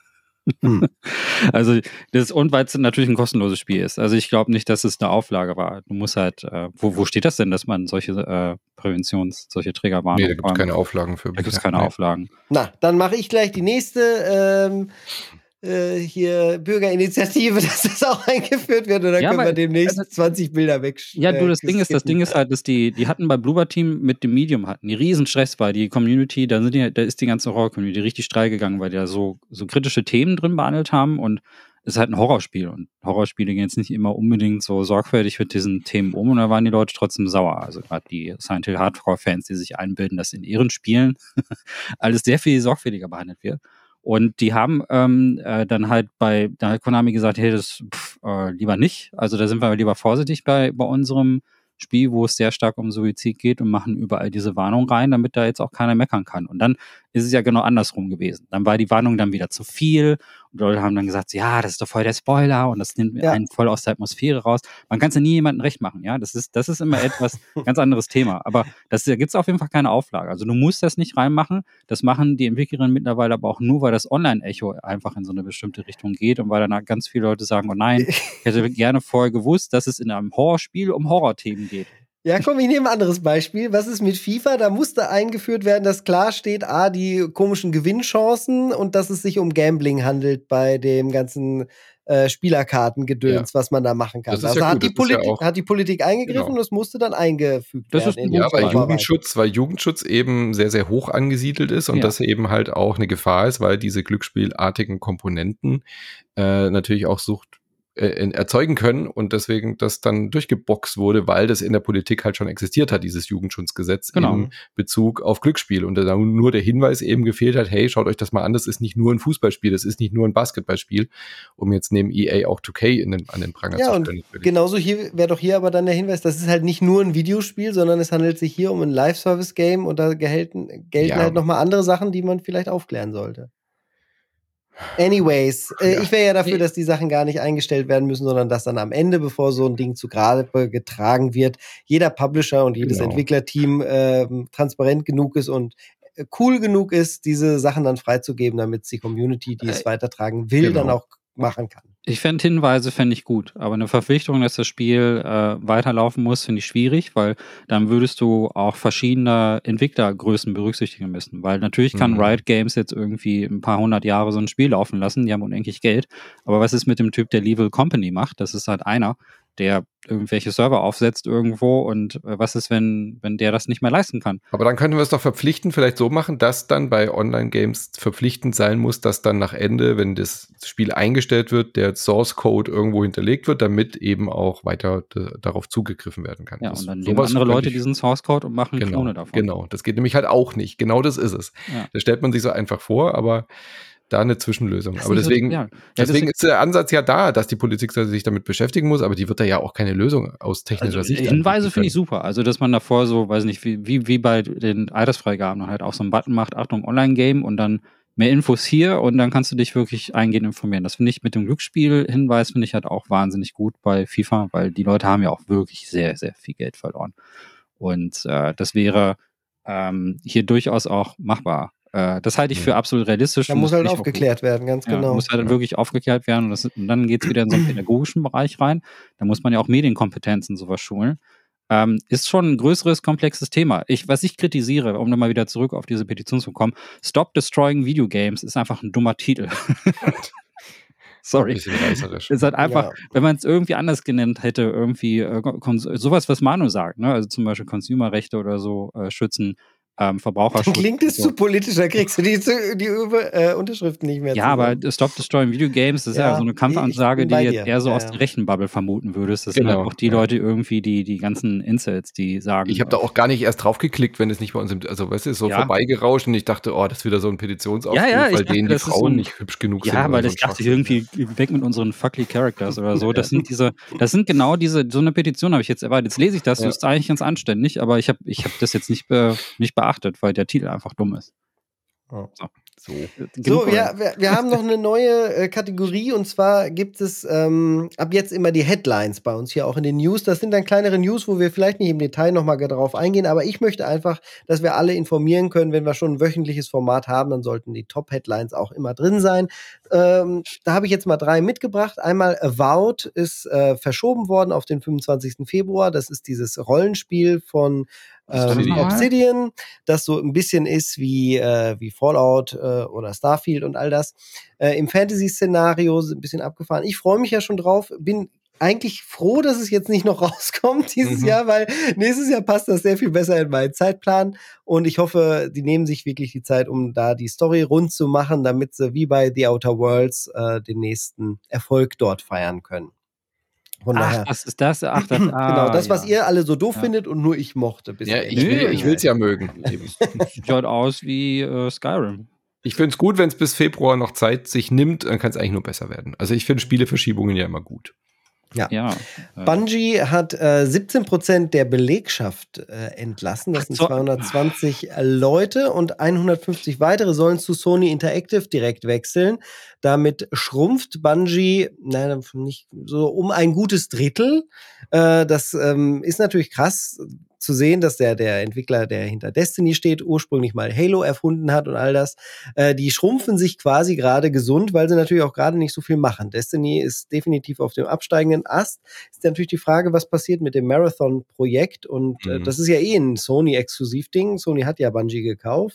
Speaker 3: Also und weil es natürlich ein kostenloses Spiel ist. Also ich glaube nicht, dass es eine Auflage war. Du musst halt, wo steht das denn, dass man solche solche Trägerwarnungen?
Speaker 2: Nee, da gibt es keine Auflagen für.
Speaker 3: Da gibt es keine Auflagen.
Speaker 1: Na, dann mache ich gleich die nächste hier Bürgerinitiative, dass das auch eingeführt wird, oder können wir demnächst 20 Bilder weg.
Speaker 3: Ja, das Ding ist halt, dass die hatten bei Bloober Team mit dem Medium hatten die riesen Stress bei die Community, da ist die ganze Horror-Community richtig steil gegangen, weil die da so kritische Themen drin behandelt haben und es ist halt ein Horrorspiel und Horrorspiele gehen jetzt nicht immer unbedingt so sorgfältig mit diesen Themen um und da waren die Leute trotzdem sauer. Also gerade die Silent Hill Hardcore-Fans, die sich einbilden, dass in ihren Spielen alles sehr viel sorgfältiger behandelt wird. Und die haben dann halt da hat Konami gesagt, hey, das lieber nicht. Also da sind wir lieber vorsichtig bei unserem Spiel, wo es sehr stark um Suizid geht und machen überall diese Warnung rein, damit da jetzt auch keiner meckern kann. Und dann ist es ja genau andersrum gewesen. Dann war die Warnung dann wieder zu viel und Leute haben dann gesagt, ja, das ist doch voll der Spoiler und das nimmt einen voll aus der Atmosphäre raus. Man kann es ja nie jemandem recht machen, ja. Das ist immer etwas ganz anderes Thema. Aber da gibt es auf jeden Fall keine Auflage. Also du musst das nicht reinmachen. Das machen die Entwicklerinnen mittlerweile aber auch nur, weil das Online-Echo einfach in so eine bestimmte Richtung geht und weil dann ganz viele Leute sagen, oh nein, ich hätte gerne vorher gewusst, dass es in einem Horrorspiel um Horrorthemen geht.
Speaker 1: Ja, komm, ich nehme ein anderes Beispiel. Was ist mit FIFA? Da musste eingeführt werden, dass klar steht, die komischen Gewinnchancen und dass es sich um Gambling handelt bei dem ganzen Spielerkartengedöns, was man da machen kann. Also hat die Politik eingegriffen und es musste dann eingefügt werden.
Speaker 2: Ja, weil Jugendschutz eben sehr, sehr hoch angesiedelt ist und das eben halt auch eine Gefahr ist, weil diese glücksspielartigen Komponenten natürlich auch Sucht erzeugen können und deswegen das dann durchgeboxt wurde, weil das in der Politik halt schon existiert hat, dieses Jugendschutzgesetz in Bezug auf Glücksspiel und da nur der Hinweis eben gefehlt hat, hey, schaut euch das mal an, das ist nicht nur ein Fußballspiel, das ist nicht nur ein Basketballspiel, um jetzt neben EA auch 2K an den Pranger zu stellen.
Speaker 1: Und genauso wäre doch hier aber dann der Hinweis, das ist halt nicht nur ein Videospiel, sondern es handelt sich hier um ein Live-Service-Game und da gelten halt nochmal andere Sachen, die man vielleicht aufklären sollte. Anyways, ich wäre ja dafür, dass die Sachen gar nicht eingestellt werden müssen, sondern dass dann am Ende, bevor so ein Ding zu Grabe getragen wird, jeder Publisher und jedes Entwicklerteam transparent genug ist und cool genug ist, diese Sachen dann freizugeben, damit die Community, die es weitertragen will, dann auch machen kann.
Speaker 3: Hinweise fände ich gut, aber eine Verpflichtung, dass das Spiel weiterlaufen muss, finde ich schwierig, weil dann würdest du auch verschiedene Entwicklergrößen berücksichtigen müssen, weil natürlich kann Riot Games jetzt irgendwie ein paar 100 Jahre so ein Spiel laufen lassen, die haben unendlich Geld, aber was ist mit dem Typ, der Level Company macht? Das ist halt einer, der irgendwelche Server aufsetzt irgendwo und was ist, wenn der das nicht mehr leisten kann?
Speaker 2: Aber dann könnten wir es doch verpflichtend vielleicht so machen, dass dann bei Online-Games verpflichtend sein muss, dass dann nach Ende, wenn das Spiel eingestellt wird, der Source-Code irgendwo hinterlegt wird, damit eben auch weiter darauf zugegriffen werden kann.
Speaker 3: Ja, und dann nehmen andere Leute diesen Source-Code und machen Klone davon.
Speaker 2: Genau, das geht nämlich halt auch nicht. Genau das ist es. Ja. Das stellt man sich so einfach vor, aber da eine Zwischenlösung. Aber deswegen ist der Ansatz ja da, dass die Politik sich damit beschäftigen muss, aber die wird da ja auch keine Lösung aus technischer Sicht.
Speaker 3: Hinweise finde ich super. Also, dass man davor so, weiß nicht, wie bei den Altersfreigaben halt auch so einen Button macht, Achtung, Online-Game und dann mehr Infos hier und dann kannst du dich wirklich eingehend informieren. Das finde ich mit dem Glücksspiel-Hinweis finde ich halt auch wahnsinnig gut bei FIFA, weil die Leute haben ja auch wirklich sehr, sehr viel Geld verloren. Und das wäre hier durchaus auch machbar. Das halte ich für absolut realistisch.
Speaker 1: Da muss halt aufgeklärt werden, ganz genau.
Speaker 3: Muss halt wirklich aufgeklärt werden und dann geht es wieder in so einen pädagogischen Bereich rein. Da muss man ja auch Medienkompetenzen sowas schulen. Ist schon ein größeres, komplexes Thema. Was ich kritisiere, um dann mal wieder zurück auf diese Petition zu kommen, Stop Destroying Video Games ist einfach ein dummer Titel. Sorry. Ist halt einfach, wenn man es irgendwie anders genannt hätte, irgendwie sowas, was Manu sagt, ne? Also zum Beispiel Consumerrechte oder so schützen, Verbraucherschutz.
Speaker 1: Klingt es zu politischer, kriegst du die Unterschriften nicht mehr
Speaker 3: zusammen. Aber Stop Destroying Video Games, das ist ja so eine Kampfansage, die jetzt eher so aus der Rechenbubble vermuten würdest. Das sind halt auch die Leute irgendwie, die ganzen Incels, die sagen.
Speaker 2: Ich habe da auch gar nicht erst drauf geklickt, wenn es nicht bei uns also weißt du, ist so vorbeigerauscht und ich dachte, das ist wieder so ein Petitionsaufruf, weil denen die Frauen nicht hübsch genug sind.
Speaker 3: Ja, weil ich dachte irgendwie, weg mit unseren fuckly Characters oder so. Das sind genau diese, so eine Petition habe ich jetzt erwartet. Jetzt lese ich das, das ist eigentlich ganz anständig, aber ich hab das jetzt nicht beachtet, weil der Titel einfach dumm ist.
Speaker 1: So, wir haben noch eine neue Kategorie und zwar gibt es ab jetzt immer die Headlines bei uns hier auch in den News. Das sind dann kleinere News, wo wir vielleicht nicht im Detail nochmal darauf eingehen, aber ich möchte einfach, dass wir alle informieren können, wenn wir schon ein wöchentliches Format haben, dann sollten die Top-Headlines auch immer drin sein. Da habe ich jetzt mal 3 mitgebracht. Einmal Avowed ist verschoben worden auf den 25. Februar. Das ist dieses Rollenspiel von Obsidian, das so ein bisschen ist wie Fallout oder Starfield und all das. Im Fantasy-Szenario ein bisschen abgefahren. Ich freue mich ja schon drauf, bin eigentlich froh, dass es jetzt nicht noch rauskommt dieses Jahr, weil nächstes Jahr passt das sehr viel besser in meinen Zeitplan und ich hoffe, die nehmen sich wirklich die Zeit, um da die Story rund zu machen, damit sie wie bei The Outer Worlds den nächsten Erfolg dort feiern können. Von daher.
Speaker 3: Was ist das?
Speaker 1: Genau, das, was ihr alle so doof findet und nur ich mochte.
Speaker 2: Ich will es ja mögen.
Speaker 3: Schaut aus wie Skyrim.
Speaker 2: Ich finde es gut, wenn es bis Februar noch Zeit sich nimmt, dann kann es eigentlich nur besser werden. Also ich finde Spieleverschiebungen ja immer gut.
Speaker 1: Ja. Bungie hat 17% der Belegschaft entlassen. Das sind 220 Leute und 150 weitere sollen zu Sony Interactive direkt wechseln. Damit schrumpft Bungie nicht so um ein gutes Drittel. Das ist natürlich krass zu sehen, dass der Entwickler, der hinter Destiny steht, ursprünglich mal Halo erfunden hat und all das, die schrumpfen sich quasi gerade gesund, weil sie natürlich auch gerade nicht so viel machen. Destiny ist definitiv auf dem absteigenden Ast. Ist natürlich die Frage, was passiert mit dem Marathon-Projekt und das ist ja ein Sony-Exklusiv-Ding. Sony hat ja Bungie gekauft.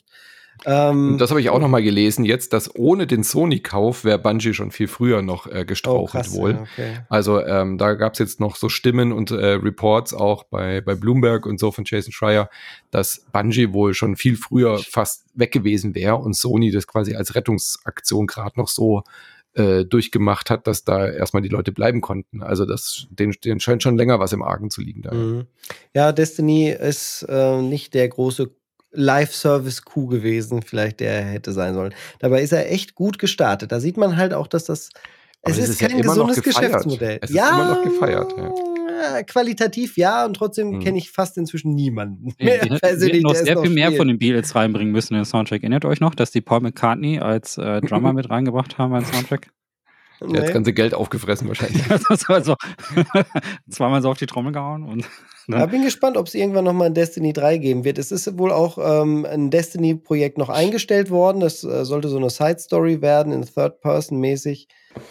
Speaker 2: Das habe ich auch noch mal gelesen jetzt, dass ohne den Sony-Kauf wäre Bungie schon viel früher noch gestrauchelt wohl. Ja, okay. Also da gab es jetzt noch so Stimmen und Reports auch bei Bloomberg und so von Jason Schreier, dass Bungie wohl schon viel früher fast weg gewesen wäre und Sony das quasi als Rettungsaktion gerade noch so durchgemacht hat, dass da erstmal die Leute bleiben konnten. Also denen scheint schon länger was im Argen zu liegen. Da.
Speaker 1: Ja, Destiny ist nicht der große Live-Service-Coup gewesen, vielleicht der hätte sein sollen. Dabei ist er echt gut gestartet. Da sieht man halt auch, dass es ist kein gesundes Geschäftsmodell.
Speaker 2: Es ist immer noch gefeiert.
Speaker 1: Ja. Qualitativ ja, und trotzdem kenne ich fast inzwischen niemanden.
Speaker 3: Wir hätten noch sehr viel mehr von den Beatles reinbringen müssen in den Soundtrack. Erinnert euch noch, dass die Paul McCartney als Drummer mit reingebracht haben als Soundtrack?
Speaker 2: Der hat das ganze Geld aufgefressen wahrscheinlich.
Speaker 3: Also, zweimal so auf die Trommel gehauen. Und
Speaker 1: ich bin gespannt, ob es irgendwann nochmal ein Destiny 3 geben wird. Es ist wohl auch ein Destiny-Projekt noch eingestellt worden. Das sollte so eine Side-Story werden, in Third-Person-mäßig.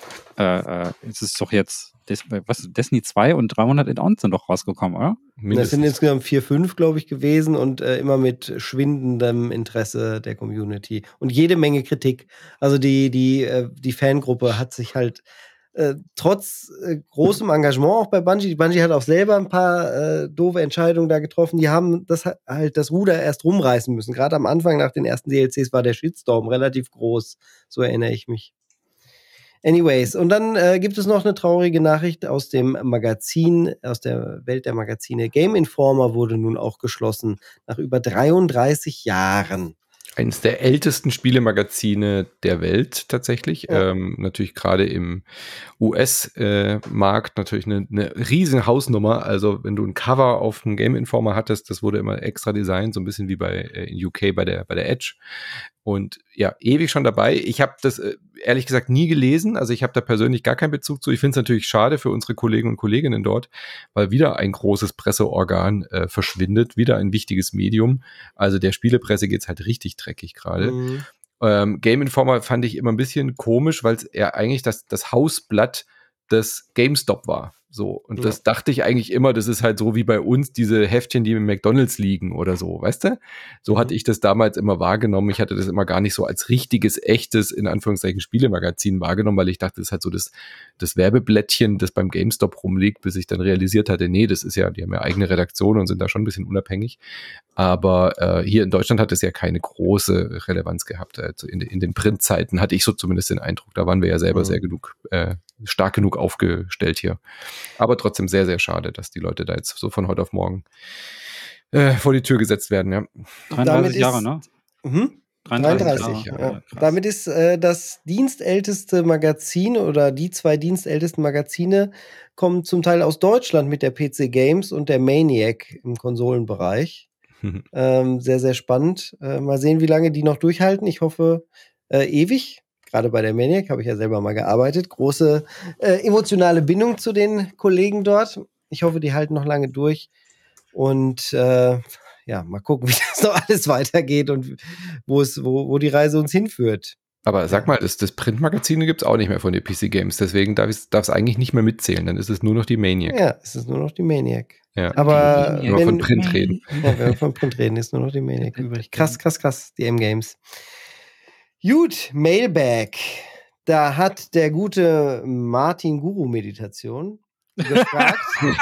Speaker 3: Es ist doch jetzt Destiny 2 und 300 Add-ons sind doch rausgekommen, oder?
Speaker 1: Das sind insgesamt 4, 5, glaube ich, gewesen und immer mit schwindendem Interesse der Community und jede Menge Kritik. Also die Fangruppe hat sich halt trotz großem Engagement auch bei Bungie hat auch selber ein paar doofe Entscheidungen da getroffen. Die haben das Ruder erst rumreißen müssen. Gerade am Anfang nach den ersten DLCs war der Shitstorm relativ groß. So erinnere ich mich. Anyways, und dann gibt es noch eine traurige Nachricht aus dem Magazin, aus der Welt der Magazine. Game Informer wurde nun auch geschlossen, nach über 33 Jahren.
Speaker 2: Eines der ältesten Spielemagazine der Welt tatsächlich. Ja. Natürlich gerade im US-Markt natürlich eine riesen Hausnummer. Also wenn du ein Cover auf einem Game Informer hattest, das wurde immer extra designt, so ein bisschen wie in UK bei der Edge. Und ja, ewig schon dabei. Ich habe das ehrlich gesagt nie gelesen. Also ich habe da persönlich gar keinen Bezug zu. Ich finde es natürlich schade für unsere Kollegen und Kolleginnen dort, weil wieder ein großes Presseorgan verschwindet, wieder ein wichtiges Medium. Also der Spielepresse geht's halt richtig dreckig gerade. Game Informer fand ich immer ein bisschen komisch, weil es eher eigentlich das Hausblatt des GameStop war. So, und das dachte ich eigentlich immer, das ist halt so wie bei uns diese Heftchen, die im McDonald's liegen oder so, weißt du? So hatte ich das damals immer wahrgenommen. Ich hatte das immer gar nicht so als richtiges, echtes, in Anführungszeichen, Spielemagazin wahrgenommen, weil ich dachte, das ist halt so das Werbeblättchen, das beim GameStop rumliegt, bis ich dann realisiert hatte, nee, das ist ja, die haben ja eigene Redaktion und sind da schon ein bisschen unabhängig. Aber hier in Deutschland hat es ja keine große Relevanz gehabt. Also in den Printzeiten hatte ich so zumindest den Eindruck, da waren wir ja selber sehr stark genug aufgestellt hier. Aber trotzdem sehr, sehr schade, dass die Leute da jetzt so von heute auf morgen vor die Tür gesetzt werden. Ja.
Speaker 3: 33 Jahre, ne?
Speaker 1: 33 Jahre. Ja. Damit ist das dienstälteste Magazin oder die 2 dienstältesten Magazine kommen zum Teil aus Deutschland mit der PC Games und der Maniac im Konsolenbereich. Sehr, sehr spannend. Mal sehen, wie lange die noch durchhalten. Ich hoffe, ewig. Gerade bei der Maniac habe ich ja selber mal gearbeitet. Große emotionale Bindung zu den Kollegen dort. Ich hoffe, die halten noch lange durch. Und mal gucken, wie das noch alles weitergeht und wo die Reise uns hinführt.
Speaker 2: Aber sag mal, das Printmagazine gibt es auch nicht mehr von den PC Games. Deswegen darf es eigentlich nicht mehr mitzählen. Dann ist es nur noch die Maniac.
Speaker 1: Ja, es ist nur noch die Maniac.
Speaker 2: Ja.
Speaker 1: Aber
Speaker 2: wenn wir von Print reden.
Speaker 1: Ja, wenn wir von Print reden, ist nur noch die Maniac übrig. Krass, die M-Games. Gut, Mailbag. Da hat der gute Martin Guru Meditation gefragt.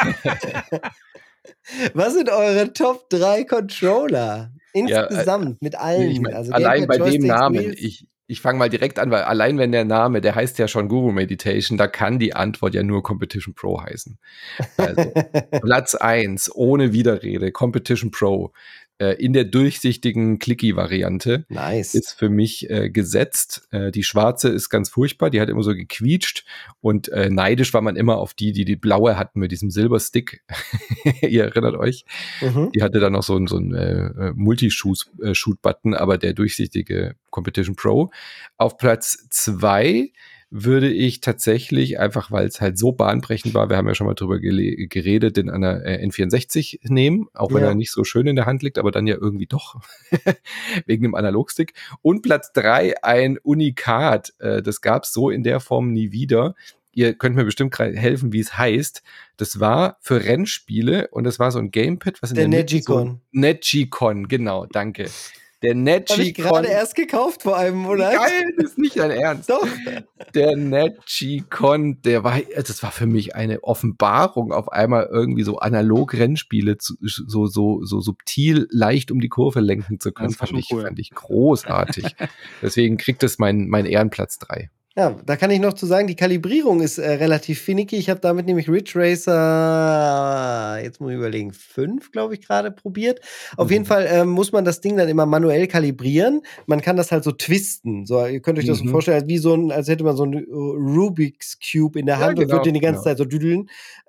Speaker 1: Was sind eure Top 3 Controller? Insgesamt, mit allen.
Speaker 2: Ich mein, also allein bei dem Namen. Ich fange mal direkt an, weil allein wenn der Name, der heißt ja schon Guru Meditation, da kann die Antwort ja nur Competition Pro heißen. Also Platz 1, ohne Widerrede, Competition Pro. In der durchsichtigen Clicky-Variante.
Speaker 1: Nice.
Speaker 2: Ist für mich gesetzt. Die schwarze ist ganz furchtbar, die hat immer so gequietscht und neidisch war man immer auf die blaue hatten mit diesem Silberstick. Ihr erinnert euch? Die hatte dann noch so ein Multi-Shoot-Button, aber der durchsichtige Competition Pro. Auf Platz 2 würde ich tatsächlich, einfach weil es halt so bahnbrechend war, wir haben ja schon mal drüber geredet, den an der N64 nehmen, auch wenn er nicht so schön in der Hand liegt, aber dann ja irgendwie doch, wegen dem Analogstick. Und Platz 3, ein Unikat, das gab es so in der Form nie wieder. Ihr könnt mir bestimmt helfen, wie es heißt. Das war für Rennspiele und das war so ein Gamepad, was in der
Speaker 1: Negicon.
Speaker 2: Negicon, genau, danke. Der Negicon.
Speaker 1: Habe ich gerade erst gekauft vor einem Monat.
Speaker 2: Geil, das ist nicht dein Ernst.
Speaker 1: Doch.
Speaker 2: Der Negicon, das war für mich eine Offenbarung, auf einmal irgendwie so analog Rennspiele so subtil, leicht um die Kurve lenken zu können. Fand ich großartig. Deswegen kriegt es mein Ehrenplatz 3.
Speaker 1: Ja, da kann ich noch zu sagen, die Kalibrierung ist relativ finicky. Ich habe damit nämlich Ridge Racer, jetzt muss ich überlegen, 5, glaube ich, gerade probiert. Auf jeden Fall muss man das Ding dann immer manuell kalibrieren. Man kann das halt so twisten. So, ihr könnt euch das so vorstellen, wie als hätte man so einen Rubik's Cube in der Hand und würde den die ganze Zeit so düdeln.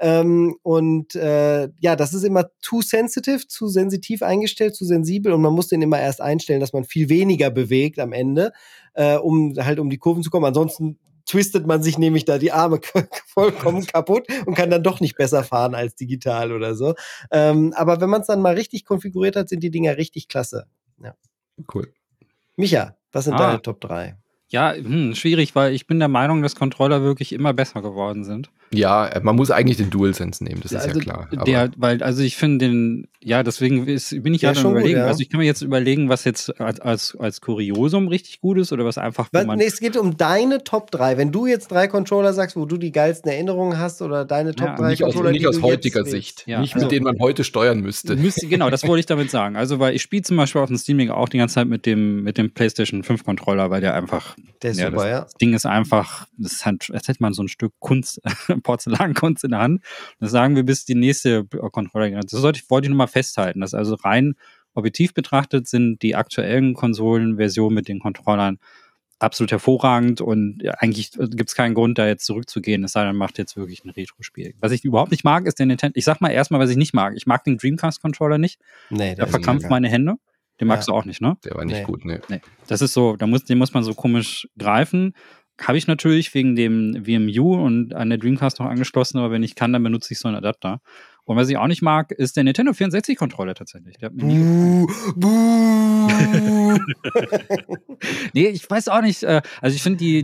Speaker 1: Das ist immer too sensitive, zu sensitiv eingestellt, zu sensibel und man muss den immer erst einstellen, dass man viel weniger bewegt am Ende. Um die Kurven zu kommen. Ansonsten twistet man sich nämlich da die Arme vollkommen kaputt und kann dann doch nicht besser fahren als digital oder so. Aber wenn man es dann mal richtig konfiguriert hat, sind die Dinger richtig klasse. Ja.
Speaker 2: Cool.
Speaker 1: Micha, was sind deine Top 3?
Speaker 3: Ja, schwierig, weil ich bin der Meinung, dass Controller wirklich immer besser geworden sind.
Speaker 2: Ja, man muss eigentlich den DualSense nehmen, das ist ja klar.
Speaker 3: Weil ich finde deswegen bin ich ja dann überlegen. Gut, ja. Also ich kann mir jetzt überlegen, was jetzt als Kuriosum richtig gut ist oder was einfach.
Speaker 1: Es geht um deine Top 3. Wenn du jetzt 3 Controller sagst, wo du die geilsten Erinnerungen hast oder deine Top 3 Controller,
Speaker 2: nicht aus heutiger Sicht. Ja, nicht mit denen man heute steuern müsste.
Speaker 3: Genau, das wollte ich damit sagen. Also, weil ich spiele zum Beispiel auf dem Steam Link auch die ganze Zeit mit dem PlayStation 5 Controller, weil der einfach.
Speaker 1: Der ist super,
Speaker 3: das Ding ist einfach, das ist halt, als hätte man so ein Stück Kunst, Porzellankunst in der Hand. Das sagen wir bis die nächste Controller. Das wollte ich nur mal festhalten, dass also rein objektiv betrachtet sind die aktuellen Konsolenversionen mit den Controllern absolut hervorragend und eigentlich gibt es keinen Grund, da jetzt zurückzugehen, es sei denn, man macht jetzt wirklich ein Retro-Spiel. Was ich überhaupt nicht mag, ist der Nintendo. Ich sag mal erstmal, was ich nicht mag. Ich mag den Dreamcast-Controller nicht. Nee, der verkrampft meine Hände. Den magst du auch nicht, ne?
Speaker 2: Der war nicht gut, ne.
Speaker 3: Nee. Das ist so, den muss man so komisch greifen. Habe ich natürlich wegen dem VMU und an der Dreamcast noch angeschlossen, aber wenn ich kann, dann benutze ich so einen Adapter. Und was ich auch nicht mag, ist der Nintendo 64-Controller tatsächlich. Der hat mir nie Nee, ich weiß auch nicht. Also ich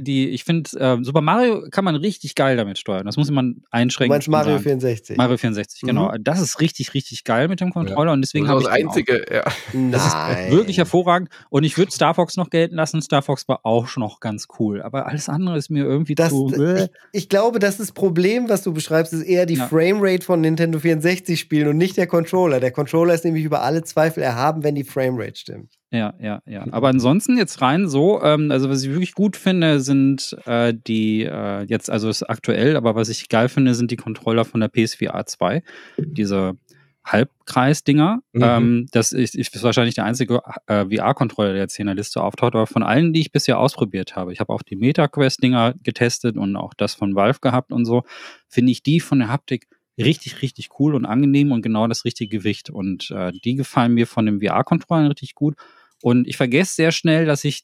Speaker 3: finde Super Mario kann man richtig geil damit steuern. Das muss man einschränken.
Speaker 1: Du meinst Mario 64?
Speaker 3: Mario 64, genau. Das ist richtig, richtig geil mit dem Controller und deswegen habe ich
Speaker 2: das einzige,
Speaker 3: Das ist wirklich hervorragend und ich würde Star Fox noch gelten lassen. Star Fox war auch schon noch ganz cool, aber alles andere ist mir irgendwie zu...
Speaker 1: Ich glaube, das Problem, was du beschreibst, ist eher die Framerate von Nintendo 64 spielen und nicht der Controller. Der Controller ist nämlich über alle Zweifel erhaben, wenn die Framerate stimmt.
Speaker 3: Ja. Aber ansonsten jetzt rein so, also was ich wirklich gut finde, sind jetzt, also ist aktuell, aber was ich geil finde, sind die Controller von der PSVR 2. Diese Halbkreis-Dinger. Das ist wahrscheinlich der einzige VR-Controller, der jetzt hier in der Liste auftaucht, aber von allen, die ich bisher ausprobiert habe, ich habe auch die MetaQuest-Dinger getestet und auch das von Valve gehabt und so, finde ich die von der Haptik richtig, richtig cool und angenehm und genau das richtige Gewicht. Und die gefallen mir von dem VR-Controller richtig gut. Und ich vergesse sehr schnell, dass ich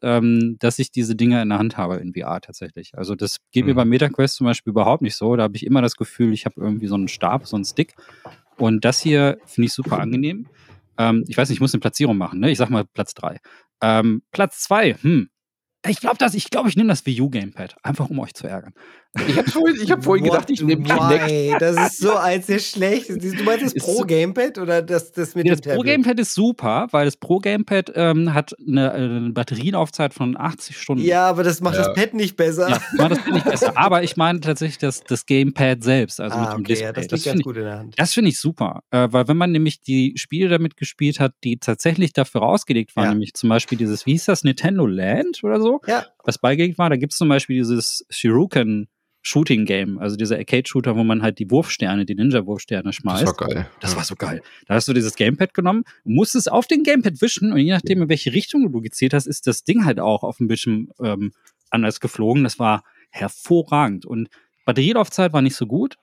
Speaker 3: diese Dinge in der Hand habe in VR tatsächlich. Also das geht mir bei MetaQuest zum Beispiel überhaupt nicht so. Da habe ich immer das Gefühl, ich habe irgendwie so einen Stab, so einen Stick. Und das hier finde ich super angenehm. Ich weiß nicht, ich muss eine Platzierung machen, ne? Ich sag mal Platz 3. Platz 2, Ich glaube, ich nehme das Wii U Gamepad, einfach um euch zu ärgern.
Speaker 2: Ich hab vorhin gedacht, ich nehme Kinect.
Speaker 1: Das ist so eins der schlechtesten. Du meinst das Pro Gamepad oder das mit dem Tablet?
Speaker 3: Das Pro Gamepad ist super, weil das Pro Gamepad hat eine Batterielaufzeit von 80 Stunden.
Speaker 1: Ja, aber das macht das Pad nicht besser.
Speaker 3: Ja, das macht das Pad nicht besser. Aber ich meine tatsächlich das Gamepad selbst, also mit dem Display.
Speaker 1: Ja, das liegt ganz gut in der Hand.
Speaker 3: Das finde ich super, weil wenn man nämlich die Spiele damit gespielt hat, die tatsächlich dafür ausgelegt waren, nämlich zum Beispiel dieses, wie hieß das, Nintendo Land oder so, was beigelegt war, da gibt es zum Beispiel dieses Shuriken Shooting Game, also dieser Arcade-Shooter, wo man halt die Wurfsterne, die Ninja-Wurfsterne schmeißt.
Speaker 2: Das war geil.
Speaker 3: Das war so geil. Da hast du dieses Gamepad genommen, musstest auf den Gamepad wischen und je nachdem, in welche Richtung du gezielt hast, ist das Ding halt auch auf dem Bildschirm anders geflogen. Das war hervorragend. Und Batterielaufzeit war nicht so gut.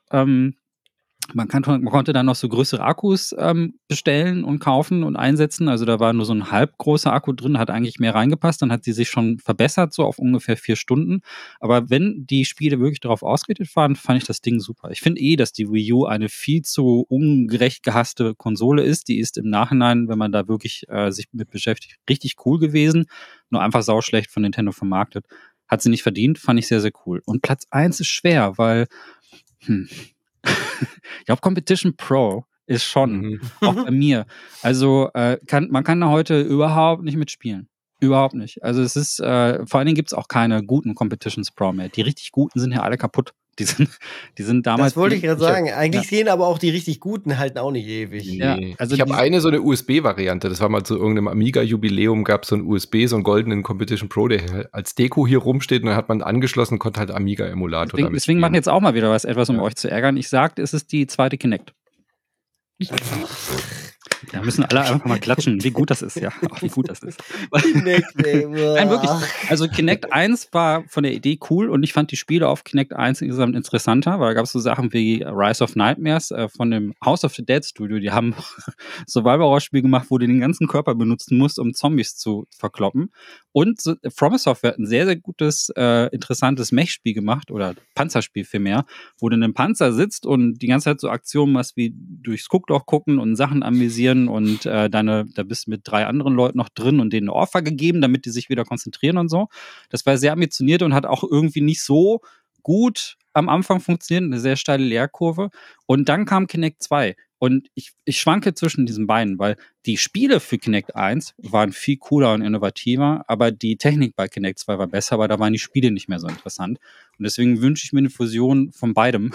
Speaker 3: Man konnte dann noch so größere Akkus bestellen und kaufen und einsetzen. Also da war nur so ein halb großer Akku drin, hat eigentlich mehr reingepasst. Dann hat sie sich schon verbessert, so auf ungefähr 4 Stunden. Aber wenn die Spiele wirklich darauf ausgerichtet waren, fand ich das Ding super. Ich finde dass die Wii U eine viel zu ungerecht gehasste Konsole ist. Die ist im Nachhinein, wenn man da wirklich sich mit beschäftigt, richtig cool gewesen. Nur einfach sauschlecht von Nintendo vermarktet. Hat sie nicht verdient, fand ich sehr, sehr cool. Und Platz 1 ist schwer, weil ich glaube, Competition Pro ist schon, auch bei mir. Also man kann da heute überhaupt nicht mitspielen. Überhaupt nicht. Also es ist, vor allen Dingen gibt es auch keine guten Competitions Pro mehr. Die richtig guten sind ja alle kaputt. Die sind damals.
Speaker 1: Das wollte ich gerade sagen. Eigentlich gehen aber auch die richtig guten halten auch nicht ewig.
Speaker 2: Nee. Ja, also ich habe so eine USB-Variante. Das war mal zu irgendeinem Amiga-Jubiläum, gab es so einen USB, so einen goldenen Competition Pro, der als Deko hier rumsteht und dann hat man angeschlossen, konnte halt Amiga-Emulator damit
Speaker 3: deswegen machen jetzt auch mal wieder etwas, um euch zu ärgern. Ich sagte, es ist die zweite Kinect. Da müssen alle einfach mal klatschen, wie gut das ist, ja. Wie gut das ist. Kinect, nein, wirklich. Also Kinect 1 war von der Idee cool und ich fand die Spiele auf Kinect 1 insgesamt interessanter, weil da gab es so Sachen wie Rise of Nightmares von dem House of the Dead Studio. Die haben Survival-Horror-Spiel gemacht, wo du den ganzen Körper benutzen musst, um Zombies zu verkloppen. Und From Software hat ein sehr, sehr gutes, interessantes Mech-Spiel gemacht oder Panzerspiel vielmehr, wo du in einem Panzer sitzt und die ganze Zeit so Aktionen machst wie durchs Guckloch gucken und Sachen amüsieren und da bist du mit 3 anderen Leuten noch drin und denen eine Ohrfeige geben, damit die sich wieder konzentrieren und so. Das war sehr ambitioniert und hat auch irgendwie nicht so gut am Anfang funktioniert, eine sehr steile Leerkurve. Und dann kam Kinect 2. Und ich schwanke zwischen diesen beiden, weil die Spiele für Kinect 1 waren viel cooler und innovativer, aber die Technik bei Kinect 2 war besser, aber da waren die Spiele nicht mehr so interessant. Und deswegen wünsche ich mir eine Fusion von beidem.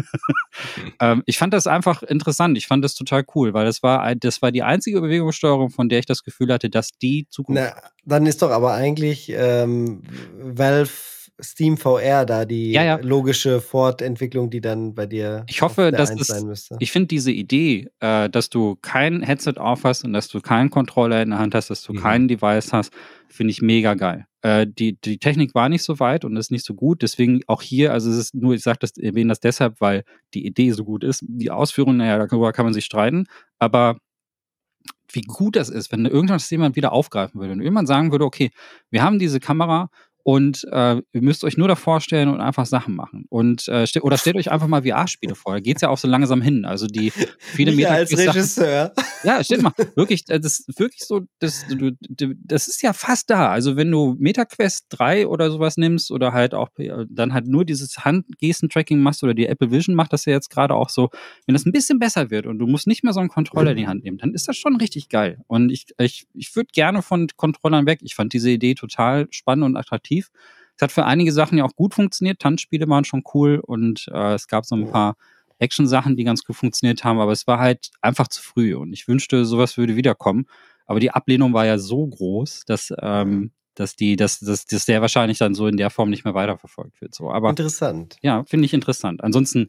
Speaker 3: Ich fand das einfach interessant. Ich fand das total cool, weil das war die einzige Bewegungssteuerung, von der ich das Gefühl hatte, dass die Zukunft.
Speaker 1: Na, dann ist doch aber eigentlich Valve Steam VR da die logische Fortentwicklung, die dann bei dir
Speaker 3: ich hoffe, dass
Speaker 1: sein müsste.
Speaker 3: Ich finde diese Idee, dass du kein Headset auf hast und dass du keinen Controller in der Hand hast, dass du kein Device hast, finde ich mega geil. Die Technik war nicht so weit und ist nicht so gut, deswegen auch hier, also es ist nur, ich erwähne das deshalb, weil die Idee so gut ist. Die Ausführung, darüber kann man sich streiten, aber wie gut das ist, wenn irgendwas jemand wieder aufgreifen würde und irgendwann sagen würde, okay, wir haben diese Kamera und ihr müsst euch nur davor stellen und einfach Sachen machen. Und oder stellt euch einfach mal VR-Spiele vor. Da geht's ja auch so langsam hin. Also die viele
Speaker 1: Meter als Regisseur.
Speaker 3: Ja, steht mal. Wirklich, das ist wirklich so, das ist ja fast da. Also wenn du MetaQuest 3 oder sowas nimmst oder halt auch dann halt nur dieses Handgesten-Tracking machst oder die Apple Vision macht das ja jetzt gerade auch so, wenn das ein bisschen besser wird und du musst nicht mehr so einen Controller in die Hand nehmen, dann ist das schon richtig geil. Und ich würde gerne von Controllern weg. Ich fand diese Idee total spannend und attraktiv. Es hat für einige Sachen ja auch gut funktioniert. Tanzspiele waren schon cool und es gab so ein paar Action-Sachen, die ganz gut funktioniert haben, aber es war halt einfach zu früh und ich wünschte, sowas würde wiederkommen. Aber die Ablehnung war ja so groß, dass der wahrscheinlich dann so in der Form nicht mehr weiterverfolgt wird. So, aber
Speaker 1: interessant.
Speaker 3: Ja, finde ich interessant. Ansonsten,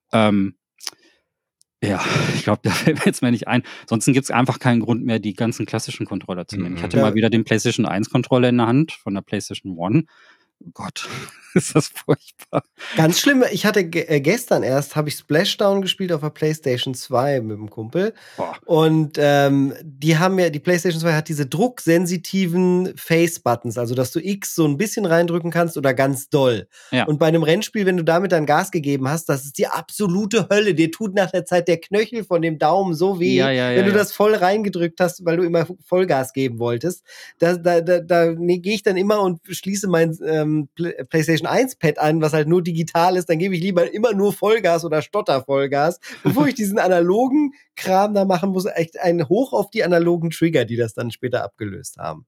Speaker 3: ich glaube, da fällt mir jetzt mal nicht ein. Ansonsten gibt es einfach keinen Grund mehr, die ganzen klassischen Controller zu nehmen. Ich hatte mal wieder den PlayStation 1 Controller in der Hand von der PlayStation 1. Oh Gott, ist das furchtbar.
Speaker 1: Ganz schlimm. Ich hatte gestern erst, habe ich Splashdown gespielt auf der PlayStation 2 mit dem Kumpel.
Speaker 3: Boah.
Speaker 1: Und die PlayStation 2 hat diese drucksensitiven Face-Buttons, also dass du X so ein bisschen reindrücken kannst oder ganz doll.
Speaker 3: Ja.
Speaker 1: Und bei einem Rennspiel, wenn du damit dann Gas gegeben hast, das ist die absolute Hölle. Dir tut nach der Zeit der Knöchel von dem Daumen so weh, wenn du das voll reingedrückt hast, weil du immer Vollgas geben wolltest. Da gehe ich dann immer und schließe mein PlayStation 1 Pad an, was halt nur digital ist, dann gebe ich lieber immer nur Vollgas oder Stotter-Vollgas, bevor ich diesen analogen Kram da machen muss. Echt ein Hoch auf die analogen Trigger, die das dann später abgelöst haben.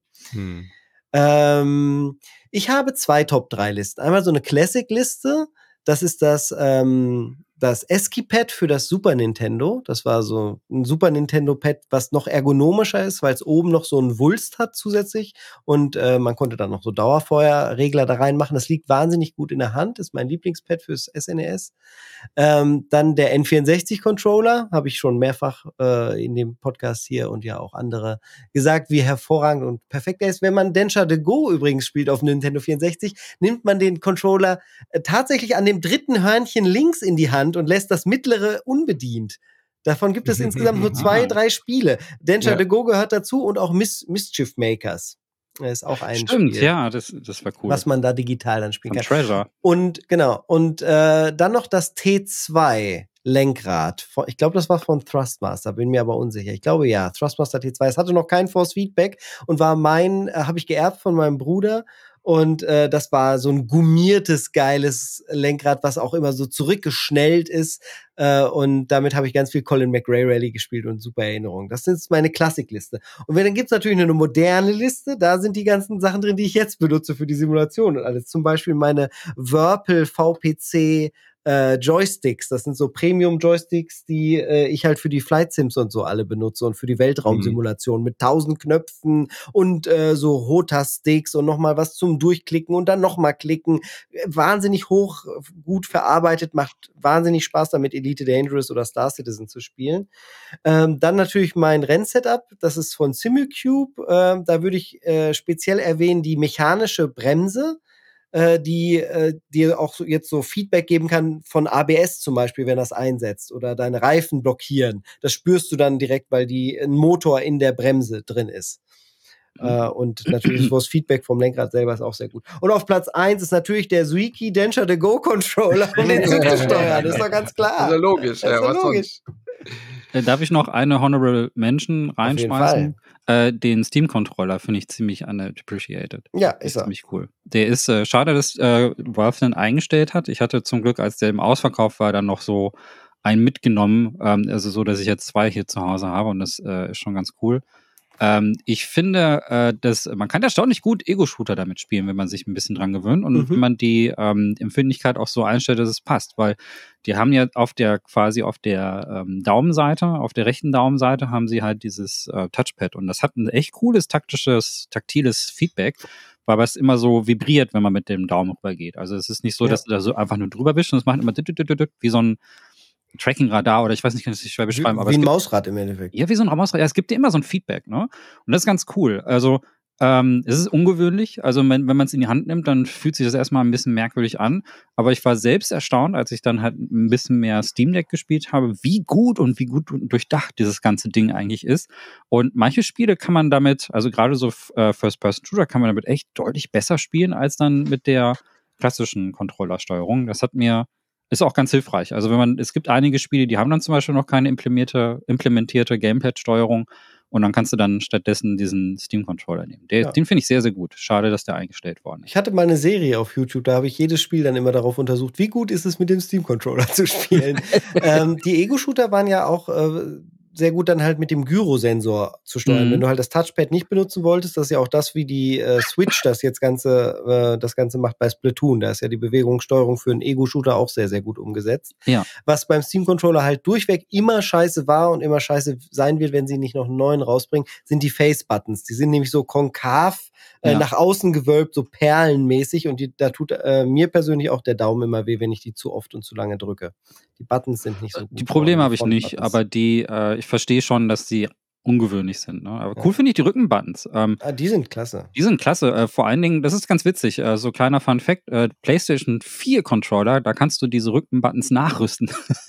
Speaker 1: Ich habe 2 Top-3-Listen. Einmal so eine Classic-Liste, das ist das Esky-Pad für das Super Nintendo. Das war so ein Super Nintendo-Pad, was noch ergonomischer ist, weil es oben noch so einen Wulst hat zusätzlich. Und man konnte dann noch so Dauerfeuerregler da reinmachen. Das liegt wahnsinnig gut in der Hand. Das ist mein Lieblingspad fürs SNES. Dann der N64-Controller, habe ich schon mehrfach in dem Podcast hier und ja auch andere gesagt, wie hervorragend und perfekt er ist. Wenn man Densha de Go übrigens spielt auf Nintendo 64, nimmt man den Controller tatsächlich an dem dritten Hörnchen links in die Hand und lässt das mittlere unbedient. Davon gibt es insgesamt nur 2, 3 Spiele. Densha de Go gehört dazu und auch Mischief Makers. Das ist auch ein
Speaker 3: Stimmt,
Speaker 1: Spiel.
Speaker 3: ja, das war cool.
Speaker 1: Was man da digital dann spielen kann.
Speaker 3: Treasure.
Speaker 1: Und genau, und dann noch das T2 Lenkrad. Ich glaube, das war von Thrustmaster, bin mir aber unsicher. Ich glaube ja, Thrustmaster T2. Es hatte noch kein Force Feedback und war habe ich geerbt von meinem Bruder. Und das war so ein gummiertes, geiles Lenkrad, was auch immer so zurückgeschnellt ist. Und damit habe ich ganz viel Colin McRae Rally gespielt und super Erinnerungen. Das ist meine Klassikliste. Und dann gibt's natürlich eine moderne Liste. Da sind die ganzen Sachen drin, die ich jetzt benutze für die Simulation und alles. Zum Beispiel meine Whirlpool VPC Joysticks. Das sind so Premium-Joysticks, die ich halt für die Flight Sims und so alle benutze und für die Weltraumsimulation mit 1000 Knöpfen und so HOTAS-Sticks und nochmal was zum Durchklicken und dann nochmal klicken. Wahnsinnig gut verarbeitet, macht wahnsinnig Spaß damit, Elite Dangerous oder Star Citizen zu spielen. Dann natürlich mein Rennsetup, das ist von Simucube. Da würde ich speziell erwähnen die mechanische Bremse, die dir auch jetzt so Feedback geben kann von ABS zum Beispiel, wenn das einsetzt oder deine Reifen blockieren. Das spürst du dann direkt, weil ein Motor in der Bremse drin ist. Und natürlich das Feedback vom Lenkrad selber ist auch sehr gut. Und auf Platz 1 ist natürlich der Suiki Densha The Go Controller, um den Zug zu steuern. Das ist doch ganz klar.
Speaker 2: Das ist ja logisch.
Speaker 1: Das ist ja logisch.
Speaker 3: Darf ich noch eine Honorable Mention reinschmeißen? Den Steam-Controller finde ich ziemlich underappreciated.
Speaker 1: Ja, ist er.
Speaker 3: Ziemlich cool. Der ist, schade, dass Valve den eingestellt hat. Ich hatte zum Glück, als der im Ausverkauf war, dann noch so einen mitgenommen. Also so, dass ich jetzt 2 hier zu Hause habe und das ist schon ganz cool. Ich finde, dass man kann erstaunlich gut Ego-Shooter damit spielen, wenn man sich ein bisschen dran gewöhnt und wenn man die Empfindlichkeit auch so einstellt, dass es passt, weil die haben ja auf der Daumenseite, auf der rechten Daumenseite haben sie halt dieses Touchpad und das hat ein echt cooles taktiles Feedback, weil es immer so vibriert, wenn man mit dem Daumen rübergeht. Also es ist nicht so, dass du da so einfach nur drüber wischst und es macht immer wie so ein Tracking-Radar oder ich weiß nicht, kann ich das schwer beschreiben. Aber
Speaker 1: wie ein Mausrad im Endeffekt.
Speaker 3: Ja, wie so ein Mausrad. Ja, es gibt dir immer so ein Feedback, ne? Und das ist ganz cool. Also, es ist ungewöhnlich. Also, wenn man es in die Hand nimmt, dann fühlt sich das erstmal ein bisschen merkwürdig an. Aber ich war selbst erstaunt, als ich dann halt ein bisschen mehr Steam Deck gespielt habe, wie gut durchdacht dieses ganze Ding eigentlich ist. Und manche Spiele kann man damit, also gerade so First-Person-Shooter kann man damit echt deutlich besser spielen, als dann mit der klassischen Controllersteuerung. Das ist auch ganz hilfreich. Also es gibt einige Spiele, die haben dann zum Beispiel noch keine implementierte Gamepad-Steuerung und dann kannst du dann stattdessen diesen Steam-Controller nehmen. Den finde ich sehr, sehr gut. Schade, dass der eingestellt worden ist.
Speaker 1: Ich hatte mal eine Serie auf YouTube, da habe ich jedes Spiel dann immer darauf untersucht, wie gut ist es mit dem Steam-Controller zu spielen. Die Ego-Shooter waren ja auch sehr gut dann halt mit dem Gyrosensor zu steuern. Wenn du halt das Touchpad nicht benutzen wolltest, das ist ja auch das, wie die Switch das Ganze macht bei Splatoon. Da ist ja die Bewegungssteuerung für einen Ego-Shooter auch sehr, sehr gut umgesetzt.
Speaker 3: Ja.
Speaker 1: Was beim Steam-Controller halt durchweg immer scheiße war und immer scheiße sein wird, wenn sie nicht noch einen neuen rausbringen, sind die Face-Buttons. Die sind nämlich so konkav nach außen gewölbt, so perlenmäßig und da tut mir persönlich auch der Daumen immer weh, wenn ich die zu oft und zu lange drücke. Die Buttons sind nicht so gut.
Speaker 3: Die Probleme habe ich nicht, aber ich verstehe schon, dass die ungewöhnlich sind. Ne? Aber cool finde ich die Rückenbuttons.
Speaker 1: Die sind klasse.
Speaker 3: Die sind klasse. Vor allen Dingen, das ist ganz witzig, so kleiner Fun Fact, PlayStation 4 Controller, da kannst du diese Rückenbuttons nachrüsten.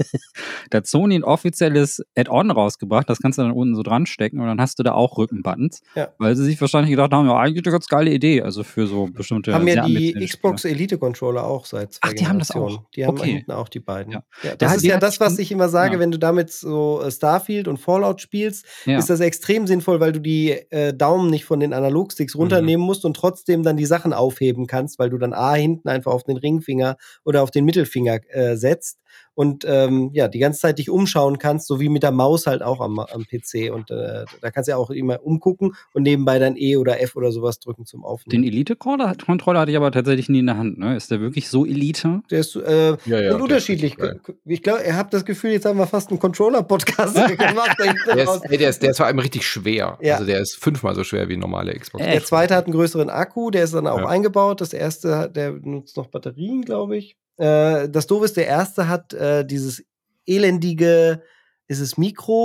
Speaker 3: Da hat Sony ein offizielles Add-on rausgebracht, das kannst du dann unten so dran stecken und dann hast du da auch Rückenbuttons. Ja. Weil sie sich wahrscheinlich gedacht haben, ja, eigentlich eine ganz geile Idee, also für so bestimmte...
Speaker 1: Haben ja die Xbox Elite Controller auch seit 2
Speaker 3: Generationen. Die haben das auch?
Speaker 1: Die haben hinten auch die beiden. Ja.
Speaker 3: Das
Speaker 1: ist ja das, was ich immer sage, wenn du damit so Starfield und Fallout spielst, ist das extrem sinnvoll, weil du die Daumen nicht von den Analogsticks runternehmen musst und trotzdem dann die Sachen aufheben kannst, weil du dann hinten einfach auf den Ringfinger oder auf den Mittelfinger setzt und die ganze Zeit dich umschauen kannst, so wie mit der Maus halt auch am PC und da kannst du ja auch immer umgucken und nebenbei dann E oder F oder sowas drücken zum Aufnehmen.
Speaker 3: Den Elite-Controller hatte ich aber tatsächlich nie in der Hand, ne? Ist der wirklich so Elite?
Speaker 1: Der ist unterschiedlich. Ich glaube, ihr habt das Gefühl, jetzt haben wir fast einen Controller-Podcast gemacht.
Speaker 2: Der ist vor allem richtig schwer. Ja. Also der ist 5-mal so schwer wie ein normaler Xbox.
Speaker 1: Der zweite hat einen größeren Akku, der ist dann auch eingebaut. Das erste, der nutzt noch Batterien, glaube ich. Das Doofe ist, der erste hat dieses elendige, ist es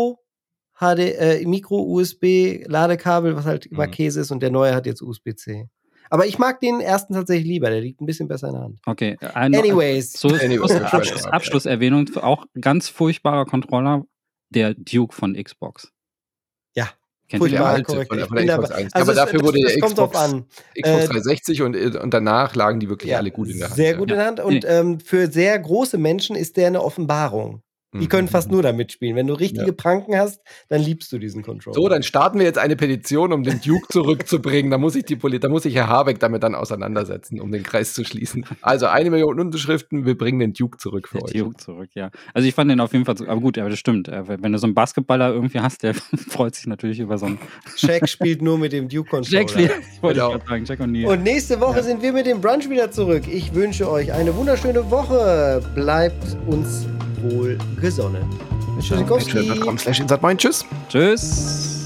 Speaker 1: Micro-USB-Ladekabel, was halt immer Käse ist, und der neue hat jetzt USB-C. Aber ich mag den ersten tatsächlich lieber, der liegt ein bisschen besser in der Hand.
Speaker 3: Okay.
Speaker 1: Anyways.
Speaker 3: Abschlusserwähnung, auch ganz furchtbarer Controller, der Duke von Xbox.
Speaker 1: Ja.
Speaker 2: Furchtbar, korrekt. Von der Xbox 1. Aber dafür wurde der Xbox 360 und danach lagen die wirklich alle gut in der Hand.
Speaker 1: Sehr gut in der Hand und für sehr große Menschen ist der eine Offenbarung. Die können fast nur damit spielen. Wenn du richtige Pranken hast, dann liebst du diesen Controller.
Speaker 2: So, dann starten wir jetzt eine Petition, um den Duke zurückzubringen. Da muss sich Herr Habeck damit dann auseinandersetzen, um den Kreis zu schließen. Also 1 Million Unterschriften, wir bringen den Duke zurück für euch.
Speaker 3: Duke zurück, ja. Also ich fand den auf jeden Fall, aber gut, aber das stimmt. Wenn du so einen Basketballer irgendwie hast, der freut sich natürlich über so einen...
Speaker 1: Shaq spielt nur mit dem Duke-Controller.
Speaker 3: Ich wollte gerade sagen, Shaq und Neil.
Speaker 1: Und nächste Woche sind wir mit dem Brunch wieder zurück. Ich wünsche euch eine wunderschöne Woche. Bleibt uns wohl gesonnen.
Speaker 2: Tschüss. Tschüss.